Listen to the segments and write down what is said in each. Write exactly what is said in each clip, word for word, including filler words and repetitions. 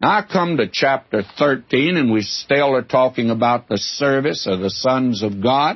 Now I come to chapter thirteen, and we still are talking about the service of the sons of God.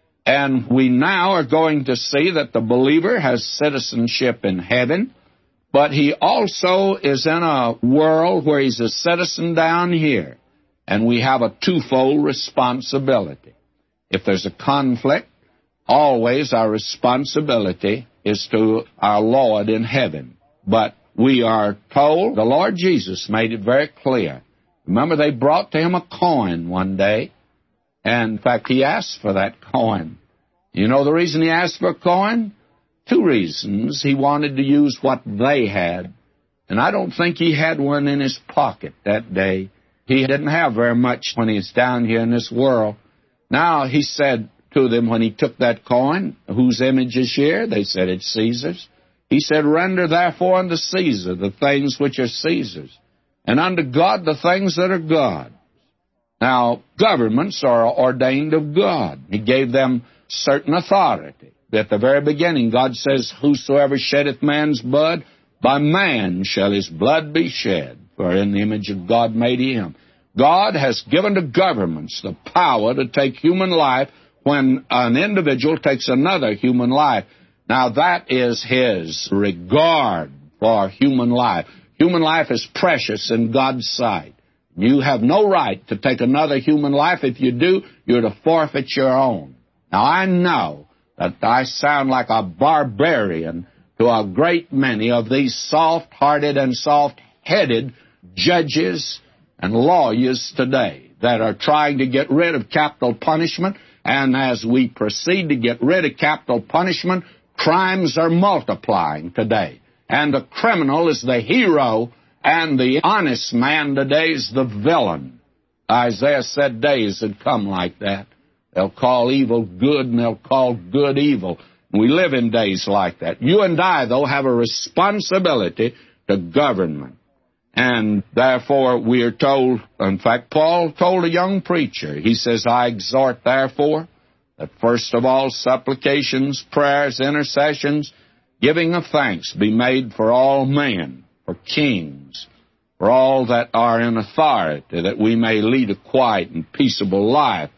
And we now are going to see that the believer has citizenship in heaven, but he also is in a world where he's a citizen down here. And we have a twofold responsibility. If there's a conflict, always our responsibility is to our Lord in heaven. But we are told, the Lord Jesus made it very clear. Remember, they brought to him a coin one day, and in fact, he asked for that coin. You know the reason he asked for a coin? Two reasons. He wanted to use what they had, and I don't think he had one in his pocket that day. He didn't have very much when he was down here in this world. Now, he said to them when he took that coin, whose image is here? They said, it's Caesar's. He said, render therefore unto Caesar the things which are Caesar's, and unto God the things that are God's. Now, governments are ordained of God. He gave them certain authority. At the very beginning, God says, whosoever sheddeth man's blood, by man shall his blood be shed, for in the image of God made he him. God has given to governments the power to take human life when an individual takes another human life. Now, that is his regard for human life. Human life is precious in God's sight. You have no right to take another human life. If you do, you're to forfeit your own. Now, I know that I sound like a barbarian to a great many of these soft-hearted and soft-headed judges and lawyers today that are trying to get rid of capital punishment. And as we proceed to get rid of capital punishment, crimes are multiplying today. And the criminal is the hero, and the honest man today is the villain. Isaiah said days had come like that. They'll call evil good, and they'll call good evil. We live in days like that. You and I, though, have a responsibility to government. And therefore, we are told, in fact, Paul told a young preacher, he says, I exhort, therefore, that first of all supplications, prayers, intercessions, giving of thanks be made for all men, for kings, for all that are in authority, that we may lead a quiet and peaceable life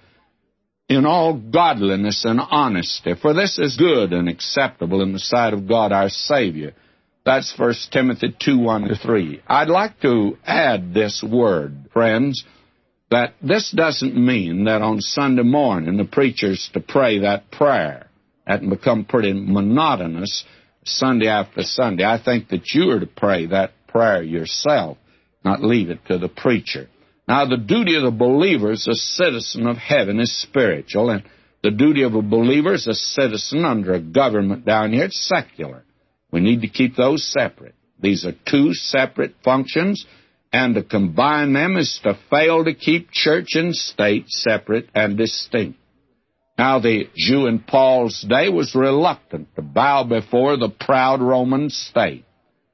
in all godliness and honesty. For this is good and acceptable in the sight of God our Savior. That's First Timothy two, one to three. I'd like to add this word, friends, that this doesn't mean that on Sunday morning the preacher's to pray that prayer. That can become pretty monotonous Sunday after Sunday. I think that you are to pray that prayer yourself, not leave it to the preacher. Now, the duty of the believer as a citizen of heaven is spiritual, and the duty of a believer as a citizen under a government down here, it's secular. We need to keep those separate. These are two separate functions, and to combine them is to fail to keep church and state separate and distinct. Now, the Jew in Paul's day was reluctant to bow before the proud Roman state.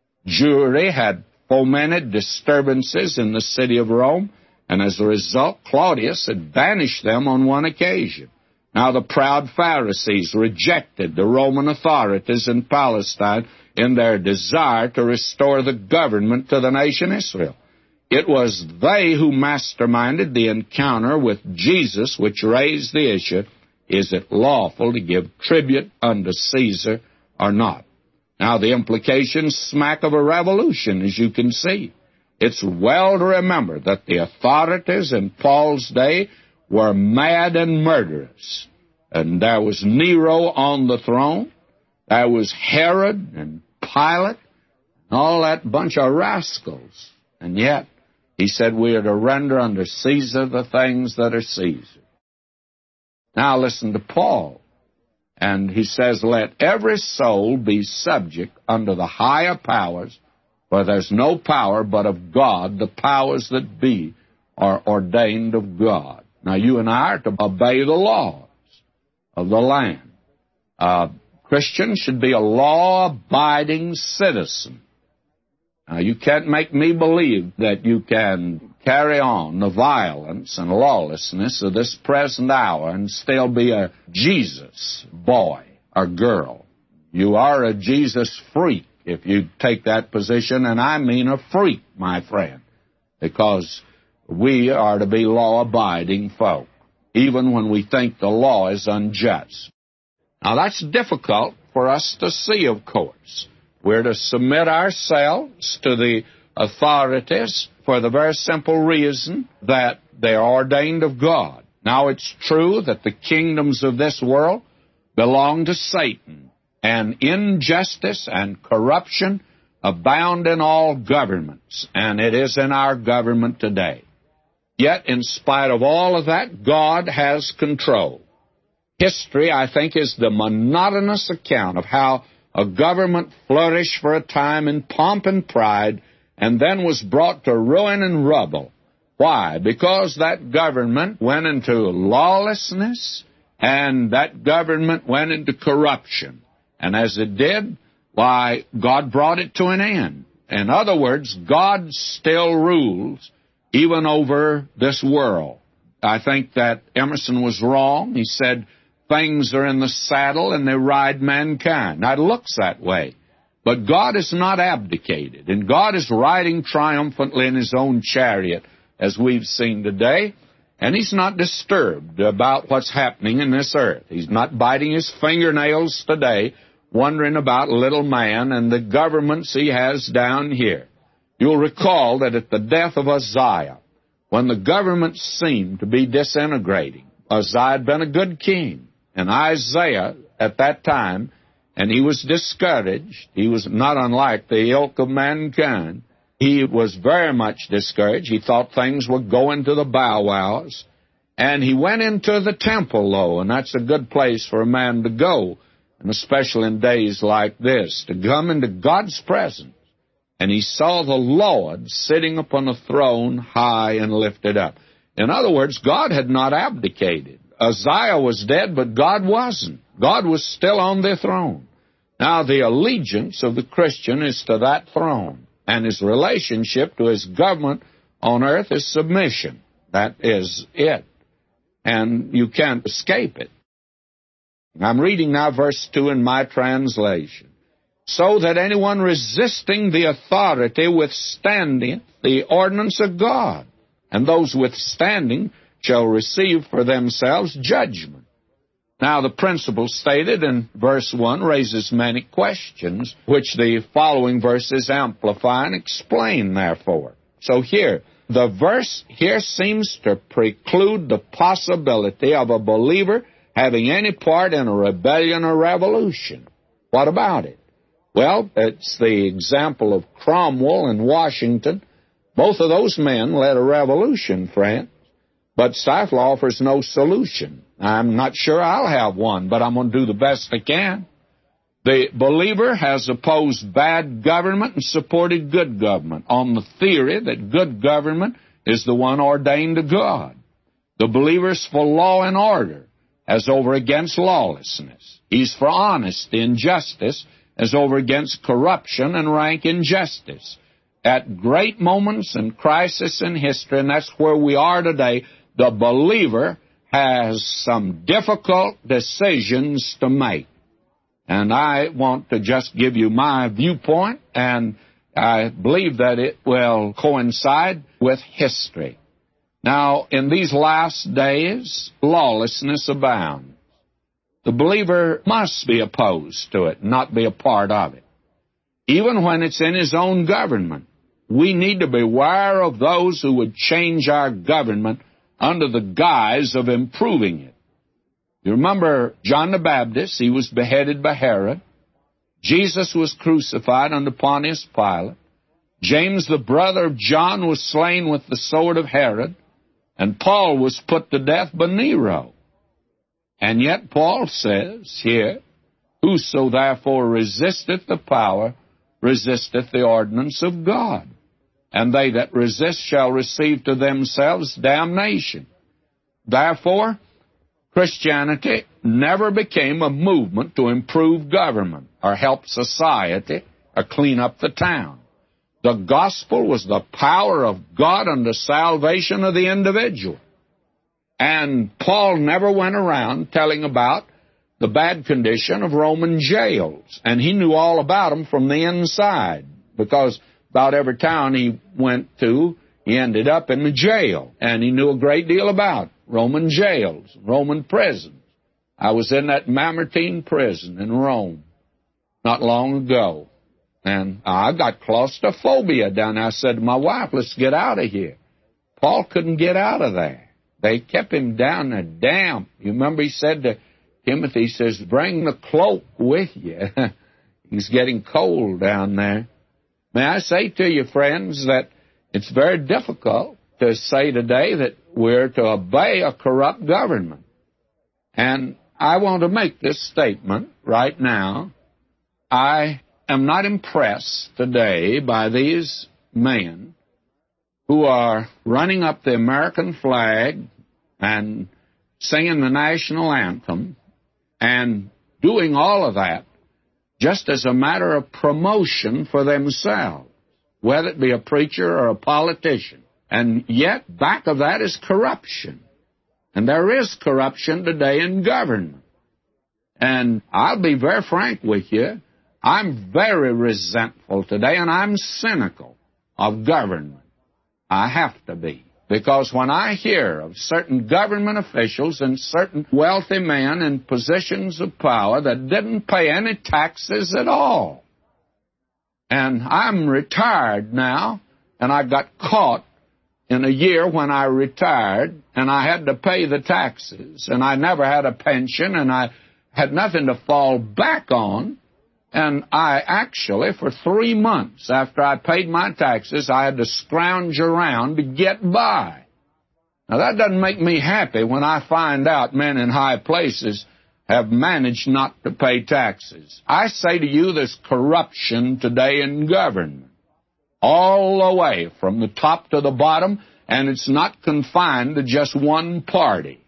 Jewry had fomented disturbances in the city of Rome, and as a result, Claudius had banished them on one occasion. Now, the proud Pharisees rejected the Roman authorities in Palestine in their desire to restore the government to the nation Israel. It was they who masterminded the encounter with Jesus, which raised the issue, is it lawful to give tribute unto Caesar or not? Now, the implications smack of a revolution, as you can see. It's well to remember that the authorities in Paul's day were mad and murderous. And there was Nero on the throne. There was Herod and Pilate, and all that bunch of rascals. And yet, he said we are to render unto Caesar the things that are Caesar. Now listen to Paul. And he says, let every soul be subject unto the higher powers, for there's no power but of God. The powers that be are ordained of God. Now, you and I are to obey the laws of the land. Uh, Christians should be a law-abiding citizen. Now, you can't make me believe that you can carry on the violence and lawlessness of this present hour and still be a Jesus boy or girl. You are a Jesus freak if you take that position, and I mean a freak, my friend. because we are to be law-abiding folk, even when we think the law is unjust. Now, that's difficult for us to see, of course. We're to submit ourselves to the authorities for the very simple reason that they are ordained of God. Now, it's true that the kingdoms of this world belong to Satan, and injustice and corruption abound in all governments, and it is in our government today. Yet, in spite of all of that, God has control. History, I think, is the monotonous account of how a government flourished for a time in pomp and pride and then was brought to ruin and rubble. Why? Because that government went into lawlessness, and that government went into corruption. And as it did, why, God brought it to an end. In other words, God still rules even over this world. I think that Emerson was wrong. He said, things are in the saddle and they ride mankind. Now, it looks that way. But God has not abdicated, and God is riding triumphantly in His own chariot, as we've seen today, and He's not disturbed about what's happening in this earth. He's not biting His fingernails today, wondering about little man and the governments he has down here. You'll recall that at the death of Uzziah, when the government seemed to be disintegrating, Uzziah had been a good king, and Isaiah at that time, and he was discouraged. He was not unlike the ilk of mankind. He was very much discouraged. He thought things were going to the bow-wows. And he went into the temple, though, and that's a good place for a man to go, and especially in days like this, to come into God's presence. And he saw the Lord sitting upon a throne high and lifted up. In other words, God had not abdicated. Uzziah was dead, but God wasn't. God was still on the throne. Now, the allegiance of the Christian is to that throne, and his relationship to his government on earth is submission. That is it. And you can't escape it. I'm reading now verse two in my translation. So that anyone resisting the authority withstanding the ordinance of God, and those withstanding shall receive for themselves judgment. Now, the principle stated in verse one raises many questions, which the following verses amplify and explain, therefore. So here, the verse here seems to preclude the possibility of a believer having any part in a rebellion or revolution. What about it? Well, it's the example of Cromwell and Washington. Both of those men led a revolution, friends. But Stifel offers no solution. I'm not sure I'll have one, but I'm going to do the best I can. The believer has opposed bad government and supported good government on the theory that good government is the one ordained of God. The believer's for law and order as over against lawlessness. He's for honesty and justice as over against corruption and rank injustice. At great moments and crisis in history, and that's where we are today, the believer has some difficult decisions to make. And I want to just give you my viewpoint, and I believe that it will coincide with history. Now, in these last days, lawlessness abounds. The believer must be opposed to it, not be a part of it. Even when it's in his own government, we need to beware of those who would change our government under the guise of improving it. You remember John the Baptist, he was beheaded by Herod. Jesus was crucified under Pontius Pilate. James, the brother of John, was slain with the sword of Herod. And Paul was put to death by Nero. And yet Paul says here, whoso therefore resisteth the power, resisteth the ordinance of God. And they that resist shall receive to themselves damnation. Therefore, Christianity never became a movement to improve government or help society or clean up the town. The gospel was the power of God unto salvation of the individual. And Paul never went around telling about the bad condition of Roman jails. And he knew all about them from the inside, because about every town he went to, He ended up in the jail, and he knew a great deal about Roman jails, Roman prisons. I was in that Mamertine prison in Rome not long ago, and I got claustrophobia down there. I said to my wife, let's get out of here. Paul couldn't get out of there. They kept him down there damp. You remember he said to Timothy, he says, bring the cloak with you. He's getting cold down there. May I say to you, friends, that it's very difficult to say today that we're to obey a corrupt government. And I want to make this statement right now. I am not impressed today by these men who are running up the American flag and singing the national anthem and doing all of that just as a matter of promotion for themselves, whether it be a preacher or a politician. And yet, back of that is corruption. And there is corruption today in government. And I'll be very frank with you, I'm very resentful today, and I'm cynical of government. I have to be. Because when I hear of certain government officials and certain wealthy men in positions of power that didn't pay any taxes at all, and I'm retired now, and I got caught in a year when I retired, and I had to pay the taxes, and I never had a pension, and I had nothing to fall back on, and I actually, for three months after I paid my taxes, I had to scrounge around to get by. Now, that doesn't make me happy when I find out men in high places have managed not to pay taxes. I say to you, there's corruption today in government, all the way from the top to the bottom, and it's not confined to just one party.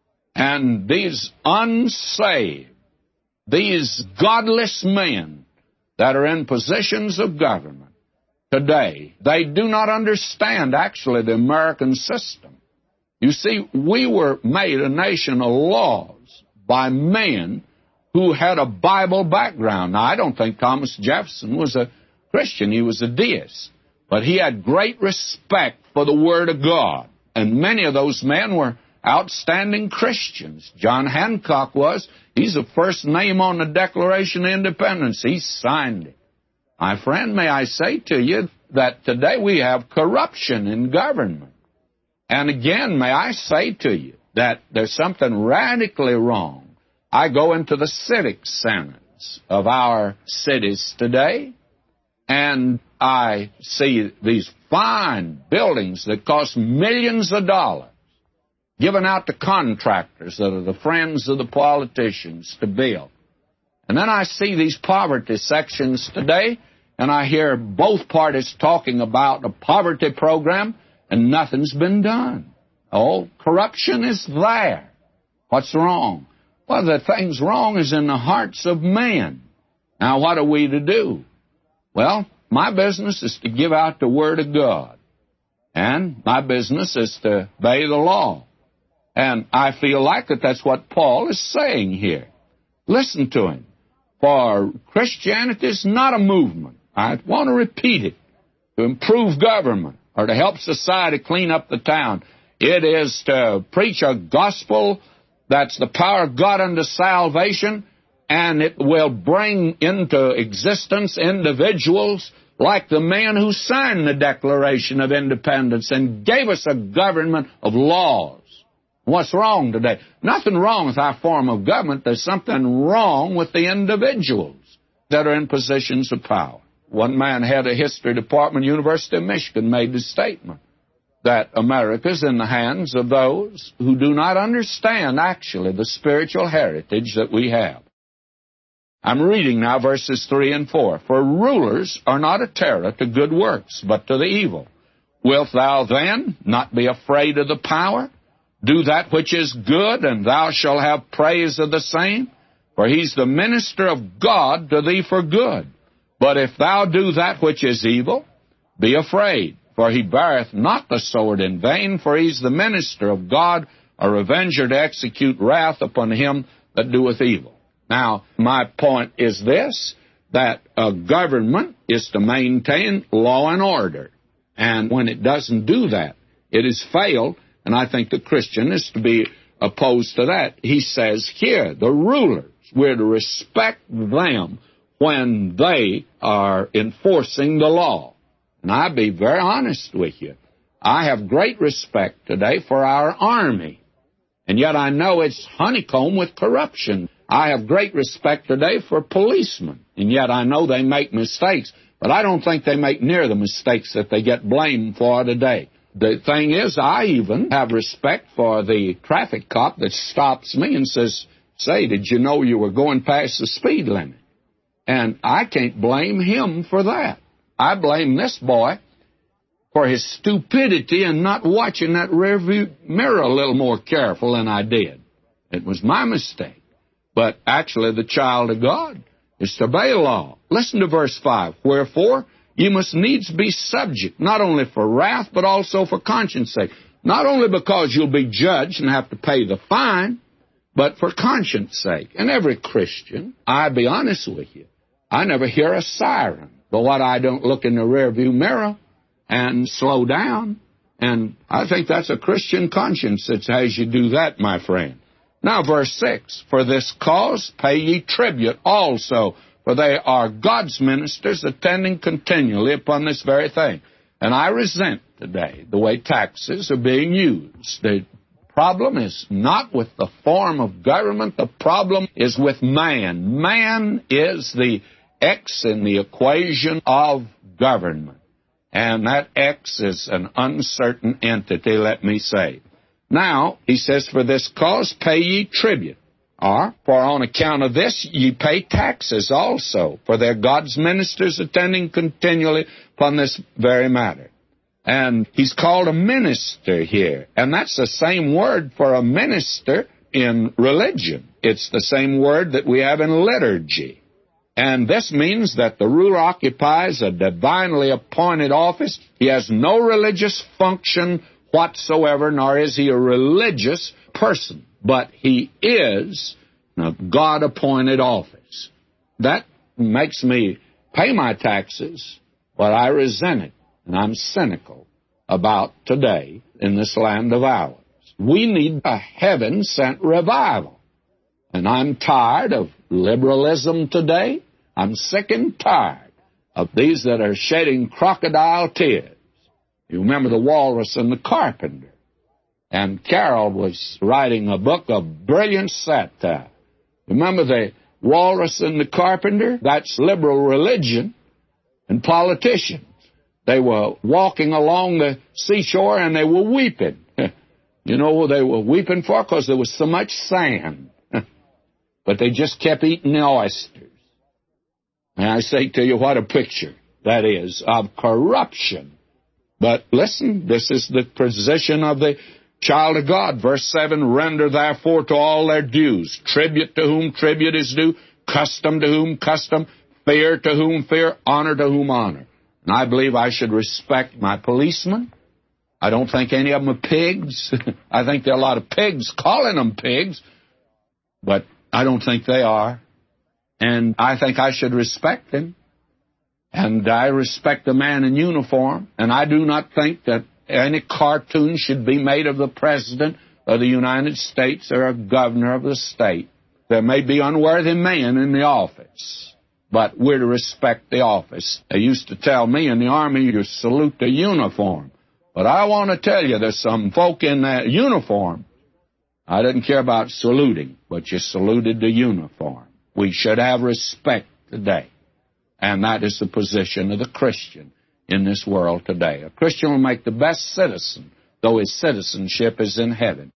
And these unsaved, these godless men that are in positions of government today, they do not understand, actually, the American system. You see, we were made a nation of laws by men who had a Bible background. Now, I don't think Thomas Jefferson was a Christian. He was a deist. But he had great respect for the Word of God. And many of those men were outstanding Christians. John Hancock was. He's the first name on the Declaration of Independence. He signed it. My friend, may I say to you that today we have corruption in government. And again, may I say to you that there's something radically wrong. I go into the civic centers of our cities today, and I see these fine buildings that cost millions of dollars given out to contractors that are the friends of the politicians to build. And then I see these poverty sections today, and I hear both parties talking about a poverty program, and nothing's been done. Oh, corruption is there. What's wrong? Well, the thing's wrong is in the hearts of men. Now, what are we to do? Well, my business is to give out the Word of God. And my business is to obey the law. And I feel like that that's what Paul is saying here. Listen to him. For Christianity is not a movement. I want to repeat it. To improve government or to help society clean up the town. It is to preach a gospel that's the power of God unto salvation, and it will bring into existence individuals like the man who signed the Declaration of Independence and gave us a government of laws. What's wrong today? Nothing wrong with our form of government. There's something wrong with the individuals that are in positions of power. One man had a history department, University of Michigan, made the statement that America's in the hands of those who do not understand, actually, the spiritual heritage that we have. I'm reading now verses three and four. For rulers are not a terror to good works, but to the evil. Wilt thou then not be afraid of the power? Do that which is good, and thou shalt have praise of the same. For he's the minister of God to thee for good. But if thou do that which is evil, be afraid. For he beareth not the sword in vain, for he's the minister of God, a revenger to execute wrath upon him that doeth evil. Now, my point is this, that a government is to maintain law and order. And when it doesn't do that, it has failed, and I think the Christian is to be opposed to that. He says here, the rulers, we're to respect them when they are enforcing the law. And I'll be very honest with you. I have great respect today for our army, and yet I know it's honeycombed with corruption. I have great respect today for policemen, and yet I know they make mistakes, but I don't think they make near the mistakes that they get blamed for today. The thing is, I even have respect for the traffic cop that stops me and says, say, did you know you were going past the speed limit? And I can't blame him for that. I blame this boy for his stupidity and not watching that rearview mirror a little more careful than I did. It was my mistake. But actually, the child of God is to obey law. Listen to verse five. Wherefore, you must needs be subject, not only for wrath, but also for conscience sake. Not only because you'll be judged and have to pay the fine, but for conscience sake. And every Christian, I'll be honest with you, I never hear a siren. But what I don't look in the rearview mirror and slow down. And I think that's a Christian conscience that has you do that, my friend. Now, verse six, for this cause pay ye tribute also, for they are God's ministers attending continually upon this very thing. And I resent today the way taxes are being used. The problem is not with the form of government. The problem is with man. Man is the X in the equation of government. And that X is an uncertain entity, let me say. Now, he says, for this cause pay ye tribute. Or, for on account of this ye pay taxes also, for they're God's ministers attending continually upon this very matter. And he's called a minister here. And that's the same word for a minister in religion. It's the same word that we have in liturgy. And this means that the ruler occupies a divinely appointed office. He has no religious function whatsoever, nor is he a religious person. But he is a God-appointed office. That makes me pay my taxes, but I resent it, and I'm cynical about today in this land of ours. We need a heaven-sent revival. And I'm tired of liberalism today. I'm sick and tired of these that are shedding crocodile tears. You remember the walrus and the carpenter. And Carroll was writing a book of brilliant satire. Remember the walrus and the carpenter? That's liberal religion and politicians. They were walking along the seashore and they were weeping. You know what they were weeping for? Because there was so much sand. But they just kept eating the oysters. And I say to you, what a picture that is of corruption. But listen, this is the position of the child of God. Verse seven, render therefore to all their dues, tribute to whom tribute is due, custom to whom custom, fear to whom fear, honor to whom honor. And I believe I should respect my policemen. I don't think any of them are pigs. I think there are a lot of pigs calling them pigs, but I don't think they are. And I think I should respect them. And I respect the man in uniform. And I do not think that any cartoon should be made of the President of the United States or a governor of the state. There may be unworthy men in the office, but we're to respect the office. They used to tell me in the Army, you salute the uniform. But I want to tell you, there's some folk in that uniform. I didn't care about saluting, but you saluted the uniform. We should have respect today. And that is the position of the Christian in this world today. A Christian will make the best citizen, though his citizenship is in heaven.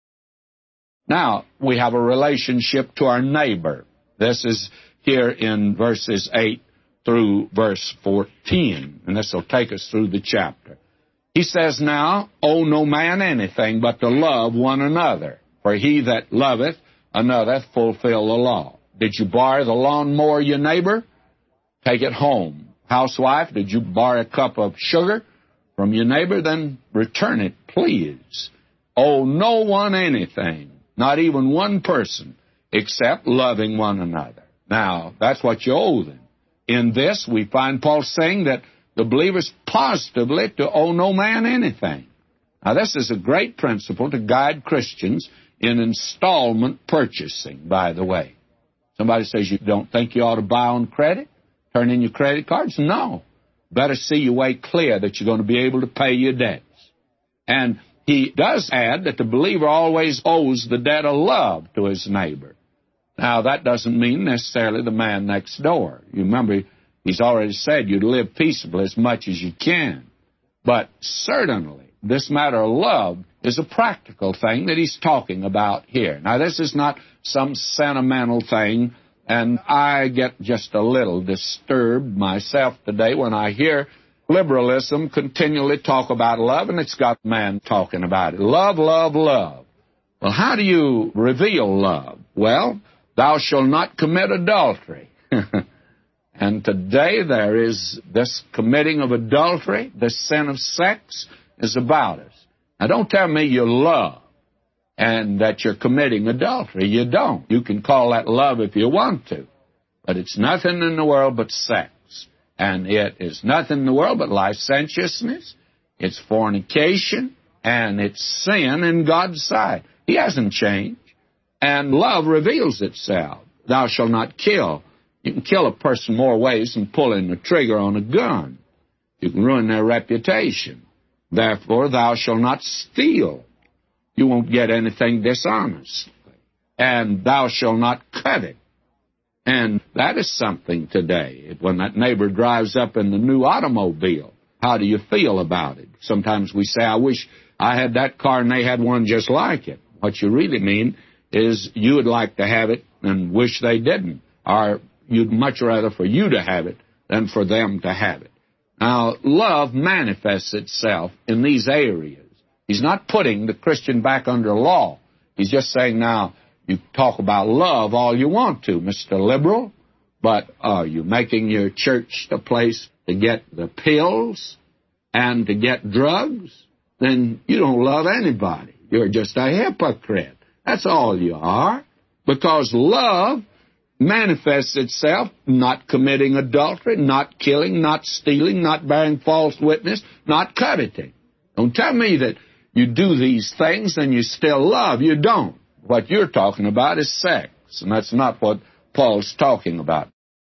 Now, we have a relationship to our neighbor. This is here in verses eight through verse fourteen, and this will take us through the chapter. He says, now, owe no man anything but to love one another, for he that loveth another fulfill the law. Did you borrow the lawnmower of your neighbor? Take it home. Housewife, did you borrow a cup of sugar from your neighbor? Then return it, please. Owe no one anything, not even one person, except loving one another. Now, that's what you owe them. In this, we find Paul saying that the believer's positively to owe no man anything. Now, this is a great principle to guide Christians in installment purchasing, by the way. Somebody says, you don't think you ought to buy on credit? Turn in your credit cards? No. Better see your way clear that you're going to be able to pay your debts. And he does add that the believer always owes the debt of love to his neighbor. Now, that doesn't mean necessarily the man next door. You remember, he's already said you live peaceably as much as you can. But certainly, this matter of love is a practical thing that he's talking about here. Now, this is not some sentimental thing, and I get just a little disturbed myself today when I hear liberalism continually talk about love, and it's got man talking about it. Love, love, love. Well, how do you reveal love? Well, thou shalt not commit adultery. And today there is this committing of adultery, this sin of sex is about us. Now, don't tell me you love and that you're committing adultery. You don't. You can call that love if you want to. But it's nothing in the world but sex. And it is nothing in the world but licentiousness. It's fornication. And it's sin in God's sight. He hasn't changed. And love reveals itself. Thou shalt not kill. You can kill a person more ways than pulling the trigger on a gun. You can ruin their reputation. Therefore, thou shalt not steal. You won't get anything dishonestly. And thou shalt not covet. And that is something today. When that neighbor drives up in the new automobile, how do you feel about it? Sometimes we say, I wish I had that car and they had one just like it. What you really mean is you would like to have it and wish they didn't. Or you'd much rather for you to have it than for them to have it. Now, love manifests itself in these areas. He's not putting the Christian back under law. He's just saying, now, you talk about love all you want to, Mister Liberal, but are you making your church the place to get the pills and to get drugs? Then you don't love anybody. You're just a hypocrite. That's all you are. Because love manifests itself not committing adultery, not killing, not stealing, not bearing false witness, not coveting. Don't tell me that you do these things and you still love. You don't. What you're talking about is sex, and that's not what Paul's talking about.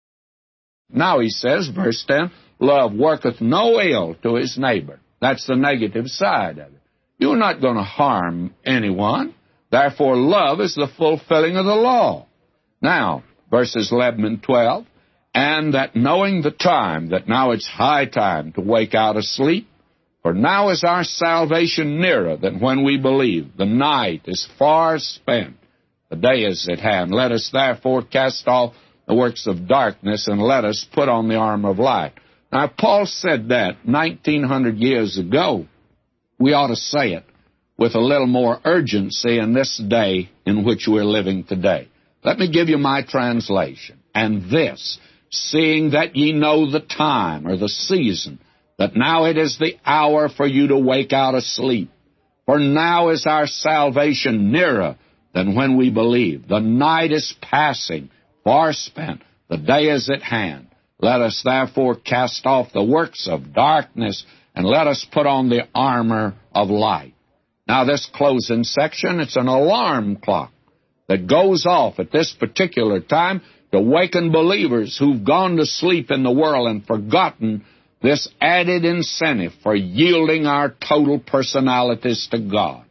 Now he says, verse ten, love worketh no ill to his neighbor. That's the negative side of it. You're not going to harm anyone. Therefore, love is the fulfilling of the law. Now, verses eleven and twelve, and that knowing the time, that now it's high time to wake out of sleep, for now is our salvation nearer than when we believed. The night is far spent, the day is at hand. Let us therefore cast off the works of darkness, and let us put on the armor of light. Now, Paul said that nineteen hundred years ago. We ought to say it with a little more urgency in this day in which we're living today. Let me give you my translation. And this, seeing that ye know the time or the season, that now it is the hour for you to wake out of sleep. For now is our salvation nearer than when we believed. The night is passing, far spent. The day is at hand. Let us therefore cast off the works of darkness, and let us put on the armor of light. Now, this closing section, it's an alarm clock that goes off at this particular time to waken believers who've gone to sleep in the world and forgotten this added incentive for yielding our total personalities to God.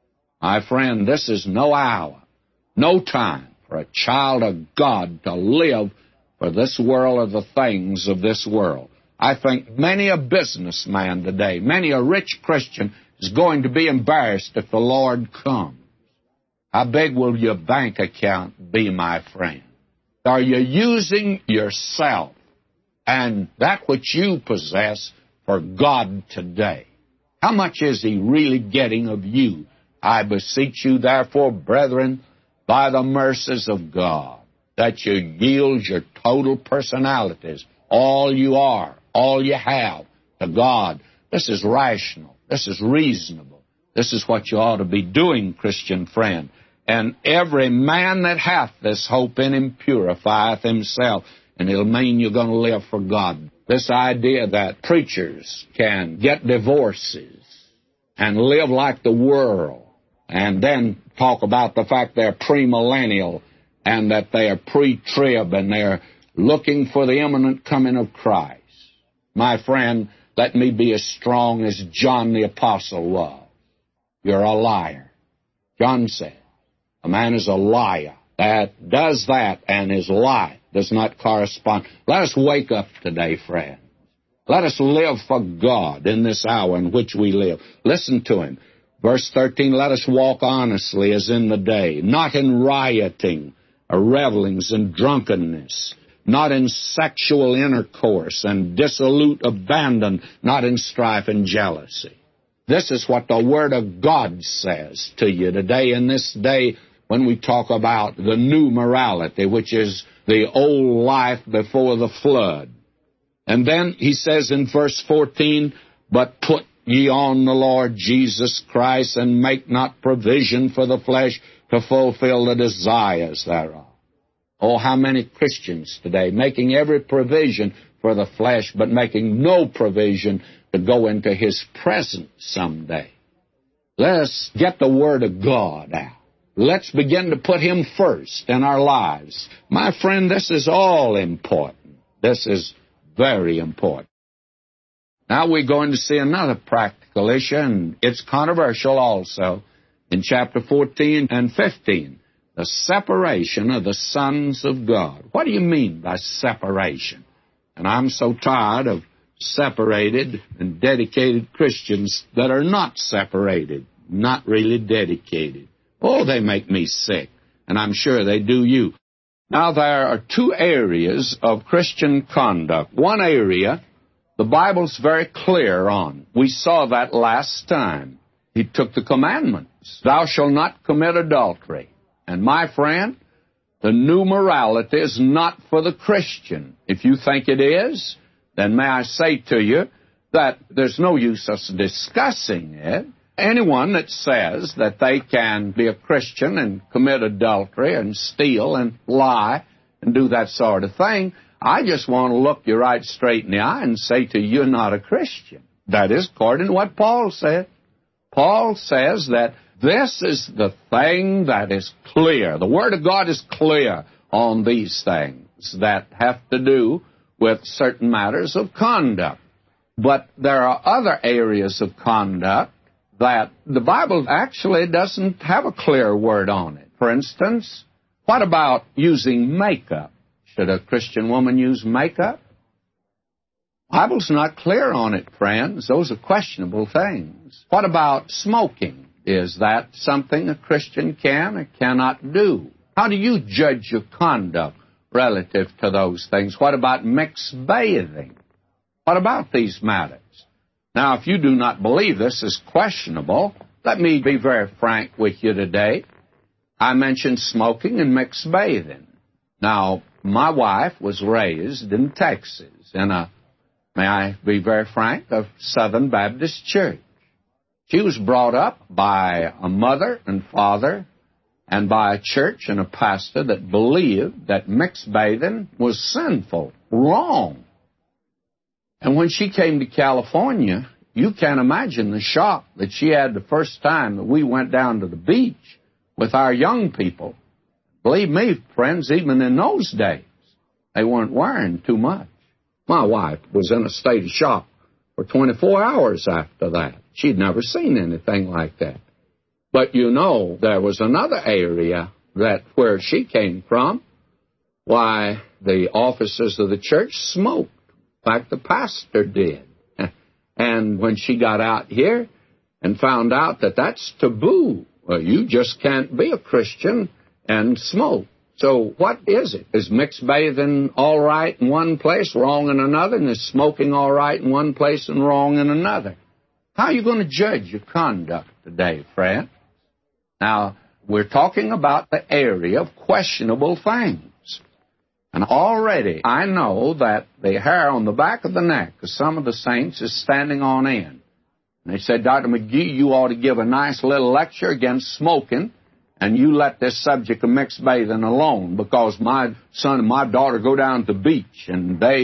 My friend, this is no hour, no time for a child of God to live for this world or the things of this world. I think many a businessman today, many a rich Christian is going to be embarrassed if the Lord comes. How big will your bank account be, my friend? Are you using yourself and that which you possess for God today? How much is He really getting of you? I beseech you, therefore, brethren, by the mercies of God, that you yield your total personalities, all you are, all you have, to God. This is rational. This is reasonable. This is what you ought to be doing, Christian friend. And every man that hath this hope in him purifieth himself, and it'll mean you're going to live for God. This idea that preachers can get divorces and live like the world and then talk about the fact they're premillennial and that they are pre-trib and they're looking for the imminent coming of Christ. My friend, let me be as strong as John the Apostle was. You're a liar. John said, a man is a liar that does that and his life does not correspond. Let us wake up today, friends. Let us live for God in this hour in which we live. Listen to him. Verse thirteen, let us walk honestly as in the day, not in rioting or revelings and drunkenness, not in sexual intercourse and dissolute abandon, not in strife and jealousy. This is what the Word of God says to you today in this day when we talk about the new morality, which is the old life before the flood. And then he says in verse fourteen, but put ye on the Lord Jesus Christ, and make not provision for the flesh to fulfill the desires thereof. Oh, how many Christians today making every provision for the flesh, but making no provision to go into his presence someday. Let's get the Word of God out. Let's begin to put him first in our lives. My friend, this is all important. This is very important. Now we're going to see another practical issue, and it's controversial also, in chapter fourteen and fifteen. The separation of the sons of God. What do you mean by separation? And I'm so tired of separated and dedicated Christians that are not separated, not really dedicated. Oh, they make me sick, and I'm sure they do you. Now, there are two areas of Christian conduct. One area, the Bible's very clear on. We saw that last time. He took the commandments. Thou shalt not commit adultery. And my friend, the new morality is not for the Christian. If you think it is, then may I say to you that there's no use us discussing it. Anyone that says that they can be a Christian and commit adultery and steal and lie and do that sort of thing, I just want to look you right straight in the eye and say to you, you're not a Christian. That is according to what Paul said. Paul says that this is the thing that is clear. The Word of God is clear on these things that have to do with certain matters of conduct. But there are other areas of conduct that the Bible actually doesn't have a clear word on it. For instance, what about using makeup? Should a Christian woman use makeup? The Bible's not clear on it, friends. Those are questionable things. What about smoking? Is that something a Christian can or cannot do? How do you judge your conduct relative to those things? What about mixed bathing? What about these matters? Now, if you do not believe this is questionable, let me be very frank with you today. I mentioned smoking and mixed bathing. Now, my wife was raised in Texas in a, may I be very frank, a Southern Baptist church. She was brought up by a mother and father and by a church and a pastor that believed that mixed bathing was sinful, wrong. And when she came to California, you can't imagine the shock that she had the first time that we went down to the beach with our young people. Believe me, friends, even in those days, they weren't wearing too much. My wife was in a state of shock for twenty-four hours after that. She'd never seen anything like that. But you know, there was another area that where she came from, why, the officers of the church smoked, like the pastor did. And when she got out here and found out that that's taboo, well, you just can't be a Christian and smoke. So what is it? Is mixed bathing all right in one place, wrong in another? And is smoking all right in one place and wrong in another? How are you going to judge your conduct today, friend? Now, we're talking about the area of questionable things. And already I know that the hair on the back of the neck of some of the saints is standing on end. And they said, Doctor McGee, you ought to give a nice little lecture against smoking, and you let this subject of mixed bathing alone, because my son and my daughter go down to the beach, and they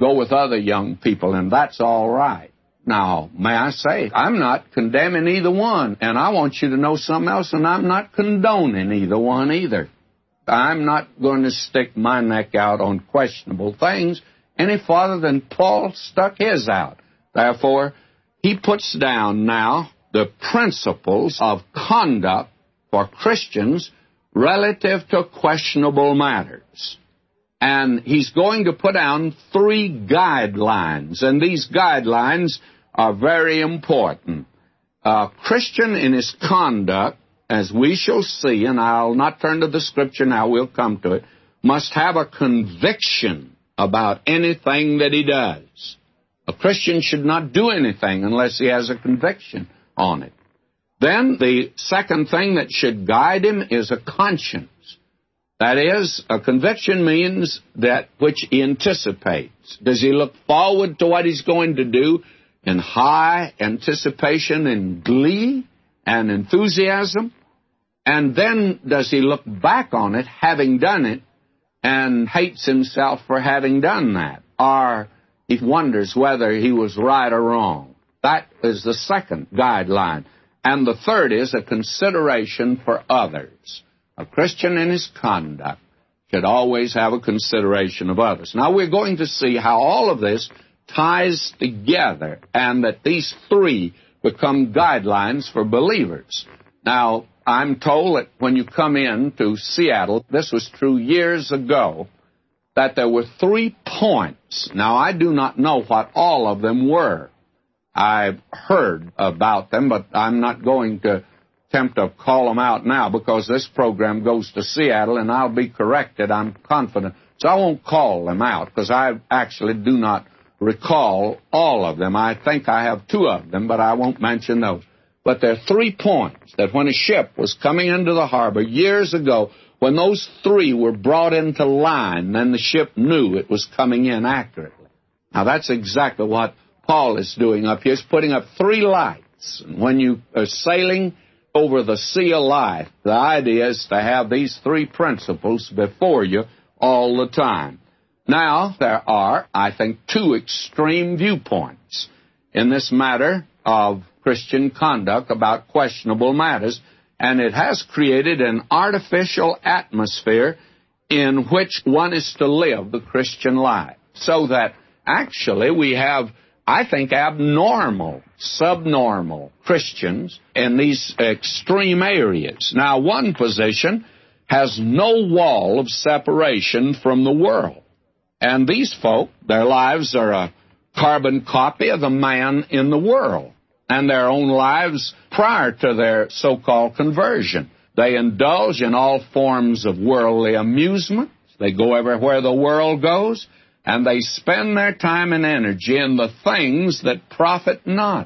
go with other young people, and that's all right. Now, may I say, I'm not condemning either one, and I want you to know something else, and I'm not condoning either one either. I'm not going to stick my neck out on questionable things any farther than Paul stuck his out. Therefore, he puts down now the principles of conduct for Christians relative to questionable matters. And he's going to put down three guidelines, and these guidelines are very important. A Christian in his conduct, as we shall see, and I'll not turn to the Scripture now, we'll come to it, must have a conviction about anything that he does. A Christian should not do anything unless he has a conviction on it. Then the second thing that should guide him is a conscience. That is, a conviction means that which he anticipates. Does he look forward to what he's going to do in high anticipation and glee and enthusiasm? And then does he look back on it, having done it, and hates himself for having done that? Or he wonders whether he was right or wrong. That is the second guideline. And the third is a consideration for others. A Christian in his conduct should always have a consideration of others. Now, we're going to see how all of this ties together and that these three become guidelines for believers. Now, I'm told that when you come in to Seattle, this was true years ago, that there were three points. Now, I do not know what all of them were. I've heard about them, but I'm not going to attempt to call them out now because this program goes to Seattle, and I'll be corrected, I'm confident. So I won't call them out because I actually do not recall all of them. I think I have two of them, but I won't mention those. But there are three points that when a ship was coming into the harbor years ago, when those three were brought into line, then the ship knew it was coming in accurately. Now, that's exactly what Paul is doing up here. He's putting up three lights. And when you are sailing over the sea of life, the idea is to have these three principles before you all the time. Now, there are, I think, two extreme viewpoints in this matter of Christian conduct about questionable matters, and it has created an artificial atmosphere in which one is to live the Christian life, so that actually we have, I think, abnormal, subnormal Christians in these extreme areas. Now, one position has no wall of separation from the world, and these folk, their lives are a carbon copy of the man in the world and their own lives prior to their so-called conversion. They indulge in all forms of worldly amusements. They go everywhere the world goes, and they spend their time and energy in the things that profit not.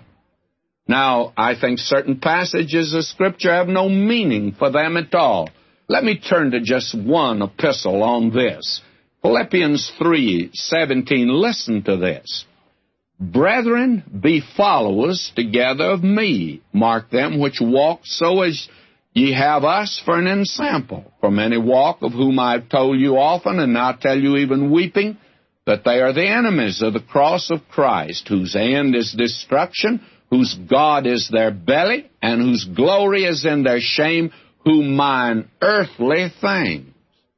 Now, I think certain passages of Scripture have no meaning for them at all. Let me turn to just one epistle on this. Philippians three seventeen, listen to this. Brethren, be followers together of me. Mark them which walk so as ye have us for an ensample. For many walk, of whom I have told you often, and now tell you even weeping, that they are the enemies of the cross of Christ, whose end is destruction, whose God is their belly, and whose glory is in their shame, who mind earthly things.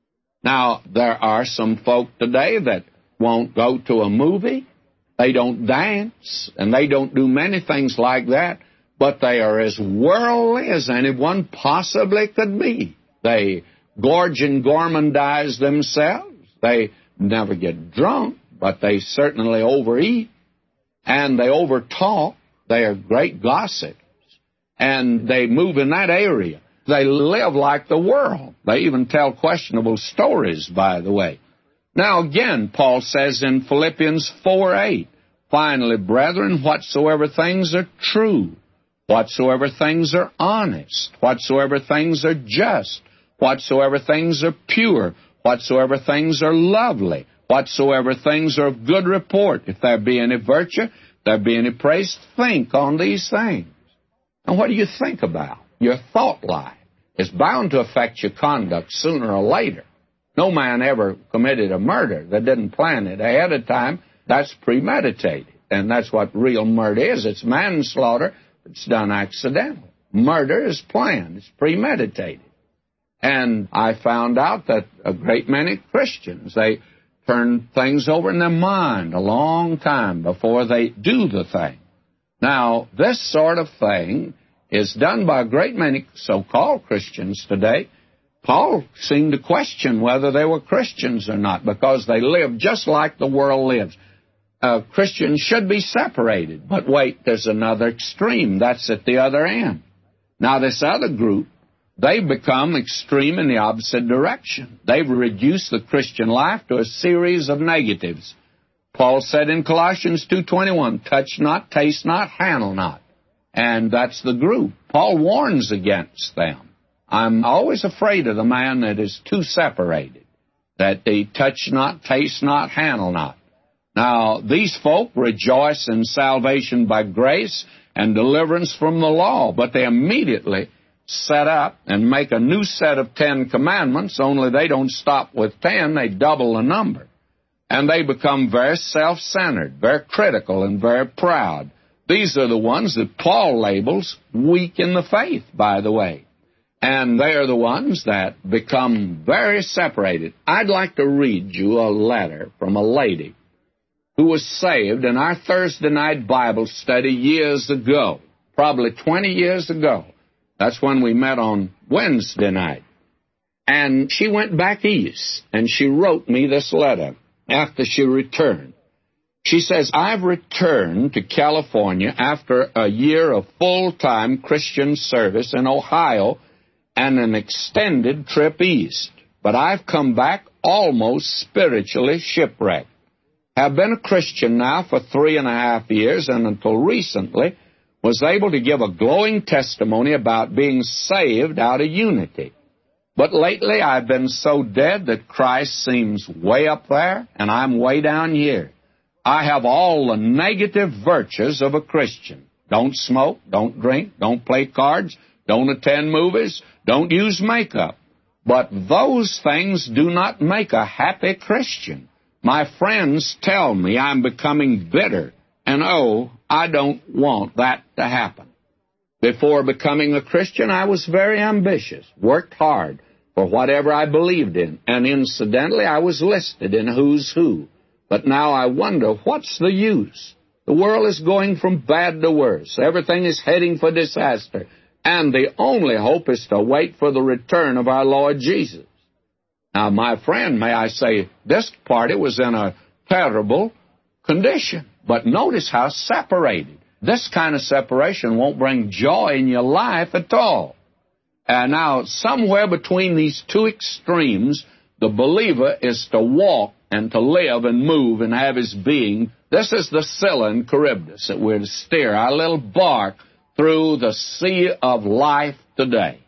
Now, there are some folk today that won't go to a movie, they don't dance, and they don't do many things like that, but they are as worldly as anyone possibly could be. They gorge and gormandize themselves. They never get drunk, but they certainly overeat, and they overtalk. They are great gossips, and they move in that area. They live like the world. They even tell questionable stories, by the way. Now, again, Paul says in Philippians four eight, finally, brethren, whatsoever things are true, whatsoever things are honest, whatsoever things are just, whatsoever things are pure, whatsoever things are lovely, whatsoever things are of good report, if there be any virtue, if there be any praise, think on these things. And what do you think about? Your thought life is bound to affect your conduct sooner or later. No man ever committed a murder that didn't plan it ahead of time That's premeditated. And that's what real murder is. It's manslaughter. It's done accidentally. Murder is planned. It's premeditated. And I found out that a great many Christians, they turn things over in their mind a long time before they do the thing. Now, this sort of thing is done by a great many so-called Christians today. Paul seemed to question whether they were Christians or not because they live just like the world lives. Uh, Christians should be separated. But wait, there's another extreme. That's at the other end. Now, this other group, they've become extreme in the opposite direction. They've reduced the Christian life to a series of negatives. Paul said in Colossians two twenty-one, touch not, taste not, handle not. And that's the group. Paul warns against them. I'm always afraid of the man that is too separated, that they touch not, taste not, handle not. Now, these folk rejoice in salvation by grace and deliverance from the law, but they immediately set up and make a new set of Ten Commandments, only they don't stop with ten, they double the number. And they become very self-centered, very critical, and very proud. These are the ones that Paul labels weak in the faith, by the way. And they are the ones that become very separated. I'd like to read you a letter from a lady who was saved in our Thursday night Bible study years ago, probably twenty years ago. That's when we met on Wednesday night. And she went back east, and she wrote me this letter after she returned. She says, I've returned to California after a year of full-time Christian service in Ohio and an extended trip east. But I've come back almost spiritually shipwrecked. Have been a Christian now for three and a half years, and until recently was able to give a glowing testimony about being saved out of unity. But lately I've been so dead that Christ seems way up there, and I'm way down here. I have all the negative virtues of a Christian. Don't smoke, don't drink, don't play cards, don't attend movies, don't use makeup. But those things do not make a happy Christian. My friends tell me I'm becoming bitter, and oh, I don't want that to happen. Before becoming a Christian, I was very ambitious, worked hard for whatever I believed in, and incidentally, I was listed in Who's Who. But now I wonder, what's the use? The world is going from bad to worse. Everything is heading for disaster, and the only hope is to wait for the return of our Lord Jesus. Now, my friend, may I say, this party was in a terrible condition. But notice how separated. This kind of separation won't bring joy in your life at all. And now, somewhere between these two extremes, the believer is to walk and to live and move and have his being. This is the Scylla and Charybdis that we're to steer our little bark through the sea of life today.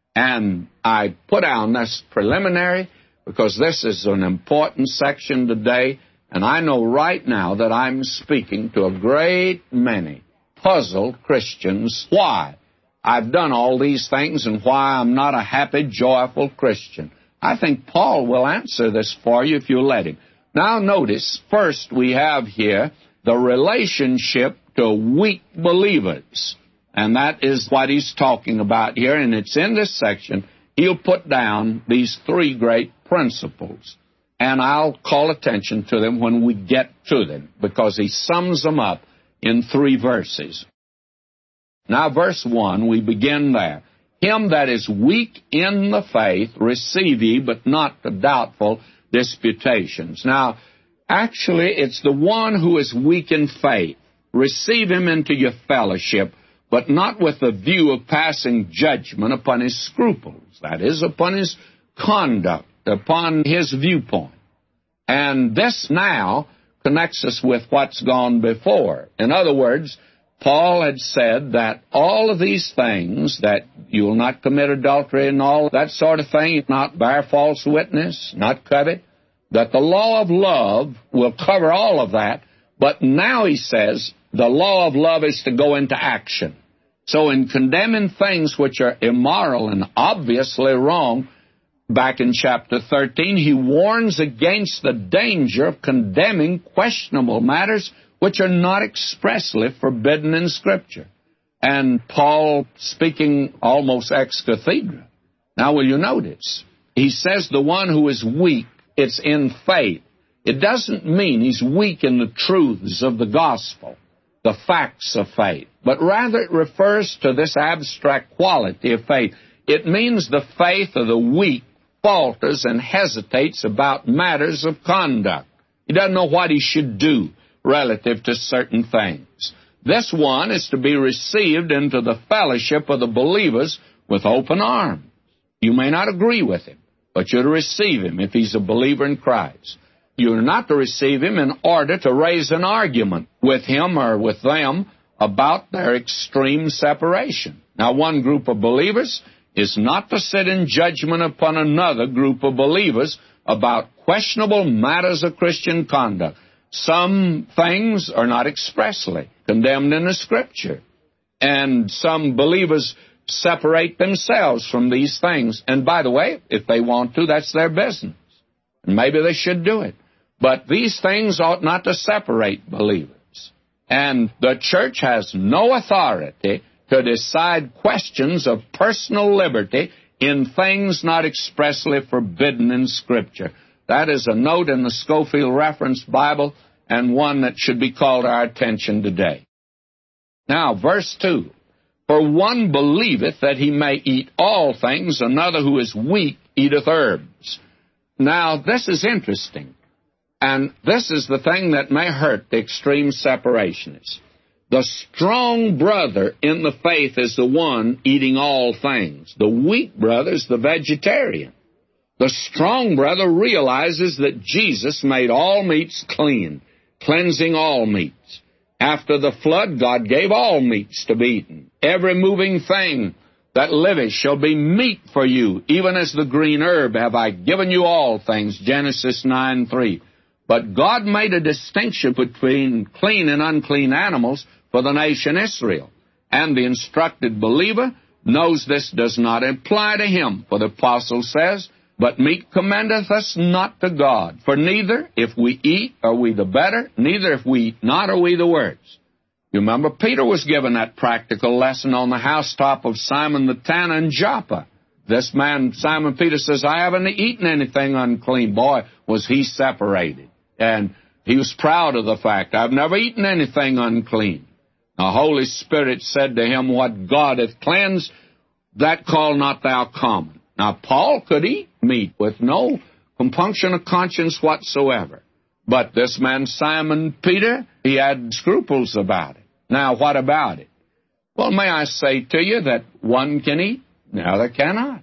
And I put down this preliminary because this is an important section today. And I know right now that I'm speaking to a great many puzzled Christians. Why I've done all these things and why I'm not a happy, joyful Christian. I think Paul will answer this for you if you let him. Now notice, first we have here the relationship to weak believers. And that is what he's talking about here, and it's in this section. He'll put down these three great principles. And I'll call attention to them when we get to them, because he sums them up in three verses. Now, verse one, we begin there. Him that is weak in the faith, receive ye, but not the doubtful disputations. Now, actually, it's the one who is weak in faith. Receive him into your fellowship, but not with the view of passing judgment upon his scruples. That is, upon his conduct, upon his viewpoint. And this now connects us with what's gone before. In other words, Paul had said that all of these things, that you will not commit adultery and all that sort of thing, not bear false witness, not covet, that the law of love will cover all of that. But now he says the law of love is to go into action. So in condemning things which are immoral and obviously wrong, back in chapter thirteen, he warns against the danger of condemning questionable matters which are not expressly forbidden in Scripture. And Paul, speaking almost ex cathedra. Now, will you notice? He says the one who is weak, it's in faith. It doesn't mean he's weak in the truths of the gospel, the facts of faith, but rather it refers to this abstract quality of faith. It means the faith of the weak falters and hesitates about matters of conduct. He doesn't know what he should do relative to certain things. This one is to be received into the fellowship of the believers with open arms. You may not agree with him, but you're to receive him if he's a believer in Christ. You're not to receive him in order to raise an argument with him or with them about their extreme separation. Now, one group of believers is not to sit in judgment upon another group of believers about questionable matters of Christian conduct. Some things are not expressly condemned in the Scripture, and some believers separate themselves from these things. And by the way, if they want to, that's their business, and maybe they should do it. But these things ought not to separate believers. And the church has no authority to decide questions of personal liberty in things not expressly forbidden in Scripture. That is a note in the Scofield Reference Bible, and one that should be called our attention today. Now, verse two. For one believeth that he may eat all things, another who is weak eateth herbs. Now, this is interesting. And this is the thing that may hurt the extreme separationists. The strong brother in the faith is the one eating all things. The weak brother is the vegetarian. The strong brother realizes that Jesus made all meats clean, cleansing all meats. After the flood, God gave all meats to be eaten. Every moving thing that liveth shall be meat for you, even as the green herb have I given you all things, Genesis nine three. But God made a distinction between clean and unclean animals for the nation Israel. And the instructed believer knows this does not apply to him, for the apostle says, But meat commendeth us not to God. For neither, if we eat, are we the better, neither if we eat not, are we the worse. You remember Peter was given that practical lesson on the housetop of Simon the Tanner in Joppa. This man, Simon Peter, says, I haven't eaten anything unclean. Boy, was he separated. And he was proud of the fact, I've never eaten anything unclean. The Holy Spirit said to him, What God hath cleansed, that call not thou common. Now, Paul could eat meat with no compunction of conscience whatsoever. But this man, Simon Peter, he had scruples about it. Now, what about it? Well, may I say to you that one can eat, the other cannot.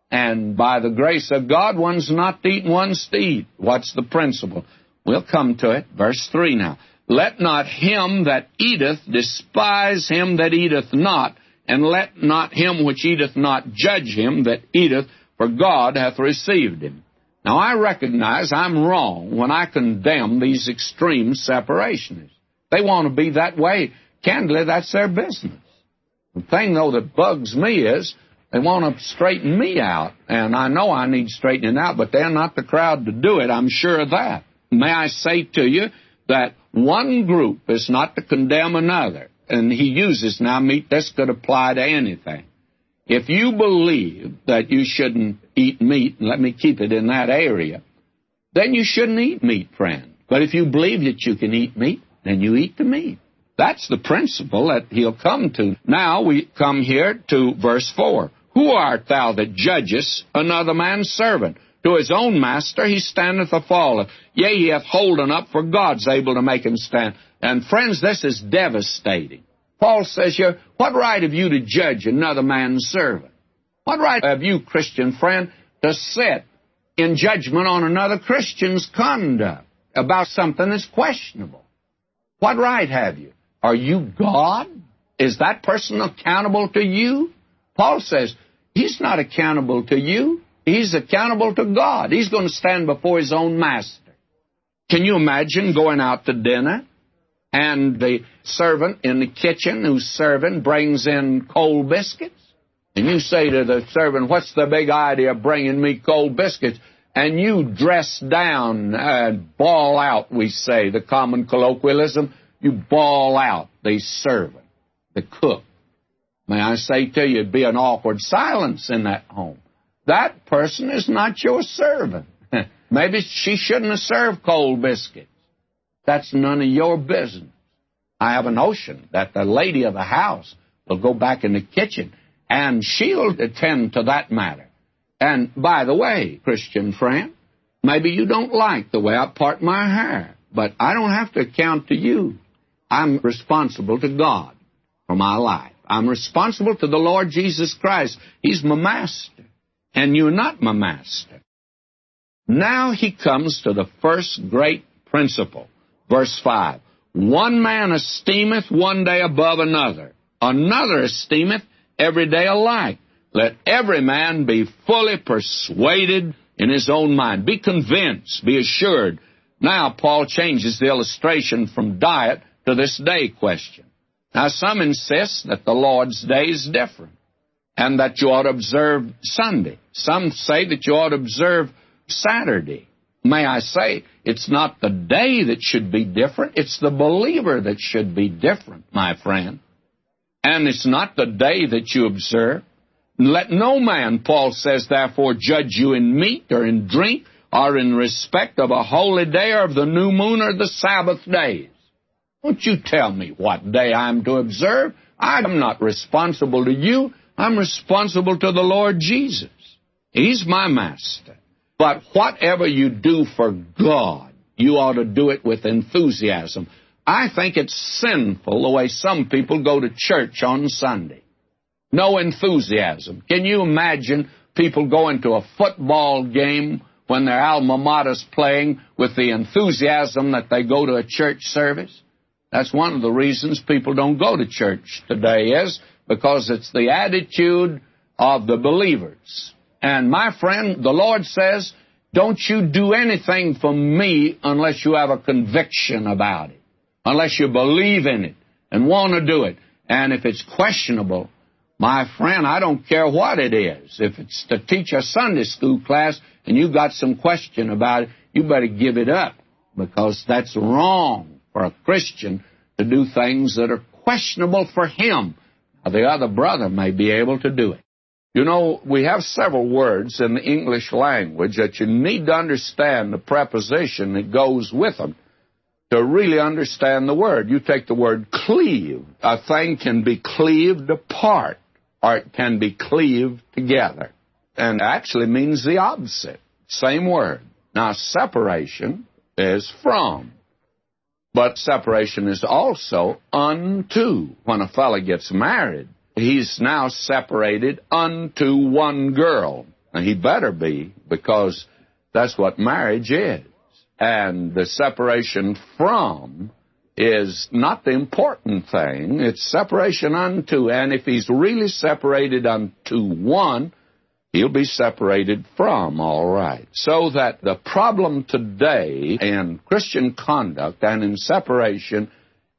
And by the grace of God, one's not to eat and one's to eat. What's the principle? We'll come to it. Verse three now. Let not him that eateth despise him that eateth not, and let not him which eateth not judge him that eateth, for God hath received him. Now, I recognize I'm wrong when I condemn these extreme separationists. They want to be that way. Candidly, that's their business. The thing, though, that bugs me is they want to straighten me out, and I know I need straightening out, but they're not the crowd to do it. I'm sure of that. May I say to you that one group is not to condemn another. And he uses now meat. This could apply to anything. If you believe that you shouldn't eat meat, and let me keep it in that area, then you shouldn't eat meat, friend. But if you believe that you can eat meat, then you eat the meat. That's the principle that he'll come to. Now we come here to verse four. Who art thou that judgest another man's servant? To his own master he standeth or falleth. Yea, he hath holden up, for God's able to make him stand. And friends, this is devastating. Paul says here, what right have you to judge another man's servant? What right have you, Christian friend, to sit in judgment on another Christian's conduct about something that's questionable? What right have you? Are you God? Is that person accountable to you? Paul says, he's not accountable to you. He's accountable to God. He's going to stand before his own master. Can you imagine going out to dinner and the servant in the kitchen who's serving brings in cold biscuits? and you say to the servant, what's the big idea of bringing me cold biscuits? And you dress down and bawl out, we say, the common colloquialism, you bawl out the servant, the cook. May I say to you, it'd be an awkward silence in that home. That person is not your servant. Maybe she shouldn't have served cold biscuits. That's none of your business. I have a notion that the lady of the house will go back in the kitchen, and she'll attend to that matter. And by the way, Christian friend, maybe you don't like the way I part my hair, but I don't have to account to you. I'm responsible to God for my life. I'm responsible to the Lord Jesus Christ. He's my master, and you're not my master. Now he comes to the first great principle. Verse five, one man esteemeth one day above another, another esteemeth every day alike. Let every man be fully persuaded in his own mind. Be convinced, be assured. Now Paul changes the illustration from diet to this day question. Now some insist that the Lord's day is different and that you ought to observe Sunday. Some say that you ought to observe Saturday. May I say, it's not the day that should be different, it's the believer that should be different, my friend. And it's not the day that you observe. Let no man, Paul says, therefore, judge you in meat or in drink or in respect of a holy day or of the new moon or the Sabbath days. Don't you tell me what day I'm to observe. I'm not responsible to you. I'm responsible to the Lord Jesus. He's my master. But whatever you do for God, you ought to do it with enthusiasm. I think it's sinful the way some people go to church on Sunday. No enthusiasm. Can you imagine people going to a football game when their alma mater's playing with the enthusiasm that they go to a church service? That's one of the reasons people don't go to church today, is because it's the attitude of the believers. And my friend, the Lord says, don't you do anything for me unless you have a conviction about it, unless you believe in it and want to do it. And if it's questionable, my friend, I don't care what it is. If it's to teach a Sunday school class and you got some question about it, you better give it up, because that's wrong for a Christian to do things that are questionable for him. Now, the other brother may be able to do it. You know, we have several words in the English language that you need to understand the preposition that goes with them to really understand the word. You take the word cleave. A thing can be cleaved apart, or it can be cleaved together. And actually means the opposite. Same word. Now, separation is from. But separation is also unto. When a fellow gets married, he's now separated unto one girl. And he better be, because that's what marriage is. And the separation from is not the important thing. It's separation unto. And if he's really separated unto one, he'll be separated from, all right. So that the problem today in Christian conduct and in separation